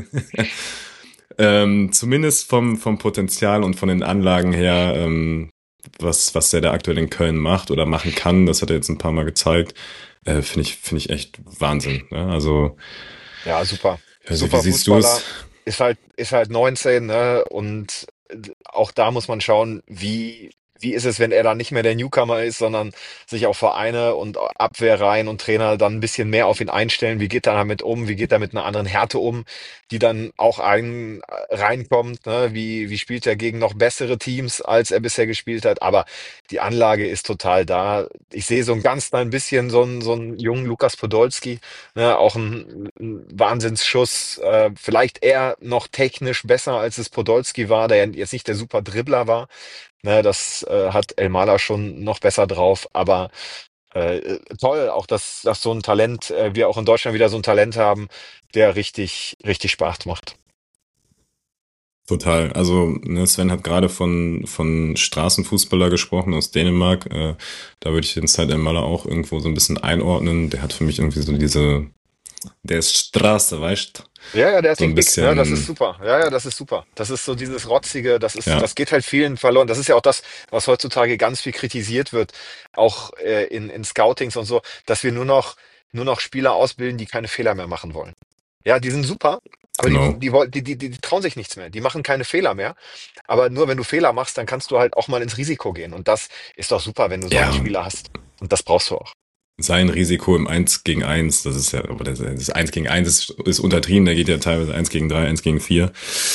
Zumindest vom Potenzial und von den Anlagen her, was der da aktuell in Köln macht oder machen kann, das hat er jetzt ein paar Mal gezeigt, finde ich echt Wahnsinn. Ne? Also,
ja, super.
also, wie
Super
siehst du es?
Fußballer. Ist halt 19, ne? Und auch da muss man schauen, wie ist es, wenn er dann nicht mehr der Newcomer ist, sondern sich auch Vereine und Abwehrreihen und Trainer dann ein bisschen mehr auf ihn einstellen. Wie geht er damit um? Wie geht er mit einer anderen Härte um, die dann auch reinkommt? Ne? Wie spielt er gegen noch bessere Teams, als er bisher gespielt hat? Aber die Anlage ist total da. Ich sehe so ein ganz klein bisschen so einen jungen Lukas Podolski, ne? Auch ein Wahnsinnsschuss. Vielleicht eher noch technisch besser, als es Podolski war, der jetzt nicht der super Dribbler war. Ne, das hat Elmala schon noch besser drauf, aber toll, auch dass so ein Talent, wir auch in Deutschland wieder so ein Talent haben, der richtig, richtig Spaß macht.
Total. Also, ne, Sven hat gerade von Straßenfußballer gesprochen aus Dänemark. Da würde ich den Said El-Mala auch irgendwo so ein bisschen einordnen. Der hat für mich irgendwie so der ist Straße, weißt?
Ja, ja, der ist
So
nicht
ein
dick, ne? Das ist
bisschen,
super. Ja, ja, das ist super. Das ist so dieses Rotzige,
ja,
das geht halt vielen verloren. Das ist ja auch das, was heutzutage ganz viel kritisiert wird, auch in Scoutings und so, dass wir nur noch Spieler ausbilden, die keine Fehler mehr machen wollen. Ja, die sind super, aber
genau.
die trauen sich nichts mehr. Die machen keine Fehler mehr. Aber nur wenn du Fehler machst, dann kannst du halt auch mal ins Risiko gehen. Und das ist doch super, wenn du solche
Ja,
Spieler hast. Und das brauchst du auch.
sein Risiko im 1 gegen 1, das ist ja, aber das 1 gegen 1 ist untertrieben, da geht ja teilweise 1 gegen 3, 1 gegen 4.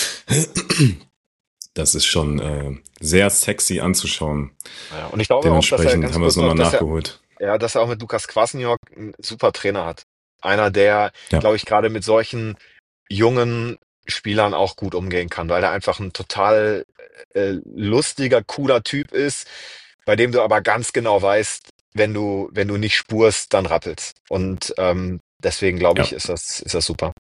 Das ist schon sehr sexy anzuschauen.
Ja, und ich glaube auch, dass er,
Dementsprechend
ganz
haben wir es
kurz noch,
nochmal
dass er,
nachgeholt.
ja, dass er auch mit Lukas Kwasniok einen super Trainer hat. Einer, der,
Ja,
glaube ich, gerade mit solchen jungen Spielern auch gut umgehen kann, weil er einfach ein total lustiger, cooler Typ ist, bei dem du aber ganz genau weißt, wenn du nicht spurst, dann rappelt's. Und deswegen glaube ich,
ja,
ist das super.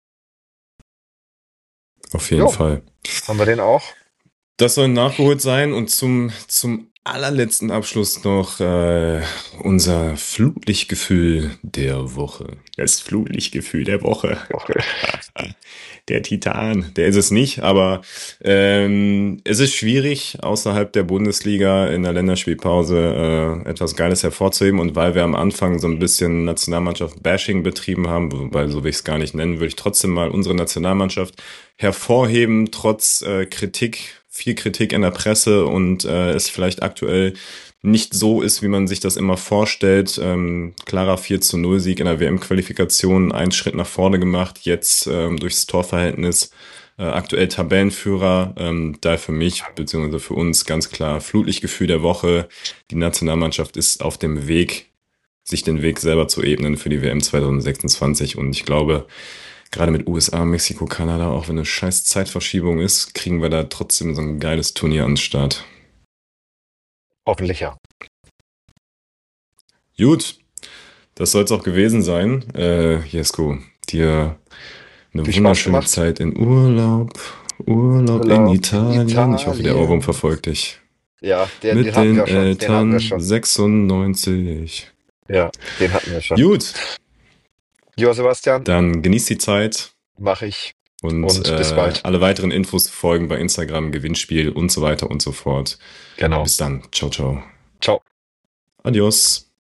auf jeden
Jo,
Fall.
haben wir den auch?
Das soll nachgeholt sein und zum allerletzten Abschluss noch unser Flutlichtgefühl der Woche. Das Flutlichtgefühl der Woche.
Okay.
Der Titan, der ist es nicht, aber es ist schwierig, außerhalb der Bundesliga in der Länderspielpause etwas Geiles hervorzuheben. Und weil wir am Anfang so ein bisschen Nationalmannschaft-Bashing betrieben haben, wobei so will ich es gar nicht nennen, würde ich trotzdem mal unsere Nationalmannschaft hervorheben, trotz viel Kritik in der Presse und es vielleicht aktuell nicht so ist, wie man sich das immer vorstellt. Klarer 4:0 Sieg in der WM-Qualifikation, einen Schritt nach vorne gemacht, jetzt durchs Torverhältnis aktuell Tabellenführer. Da für mich, beziehungsweise für uns ganz klar Flutlichtgefühl der Woche. Die Nationalmannschaft ist auf dem Weg, sich den Weg selber zu ebnen für die WM 2026 und ich glaube, gerade mit USA, Mexiko, Kanada, auch wenn eine scheiß Zeitverschiebung ist, kriegen wir da trotzdem so ein geiles Turnier an den Start.
Hoffentlich ja.
Gut, das soll es auch gewesen sein. Jesko, dir
Viel
eine
Spaß
wunderschöne
gemacht.
Zeit in Urlaub. Urlaub in
Urlaub in
Italien. Ich hoffe, der Ohrwurm
Italien.
verfolgt dich.
Ja, den
Mit
hatten
den
wir schon. Den hatten wir
Eltern
schon.
96.
Ja, den hatten wir schon.
Gut,
Jo, Sebastian,
dann genießt die Zeit
mache ich.
und
Und bis bald.
alle weiteren Infos folgen bei Instagram, Gewinnspiel und so weiter und so fort.
Genau.
Bis dann. Ciao, ciao.
Ciao.
Adios.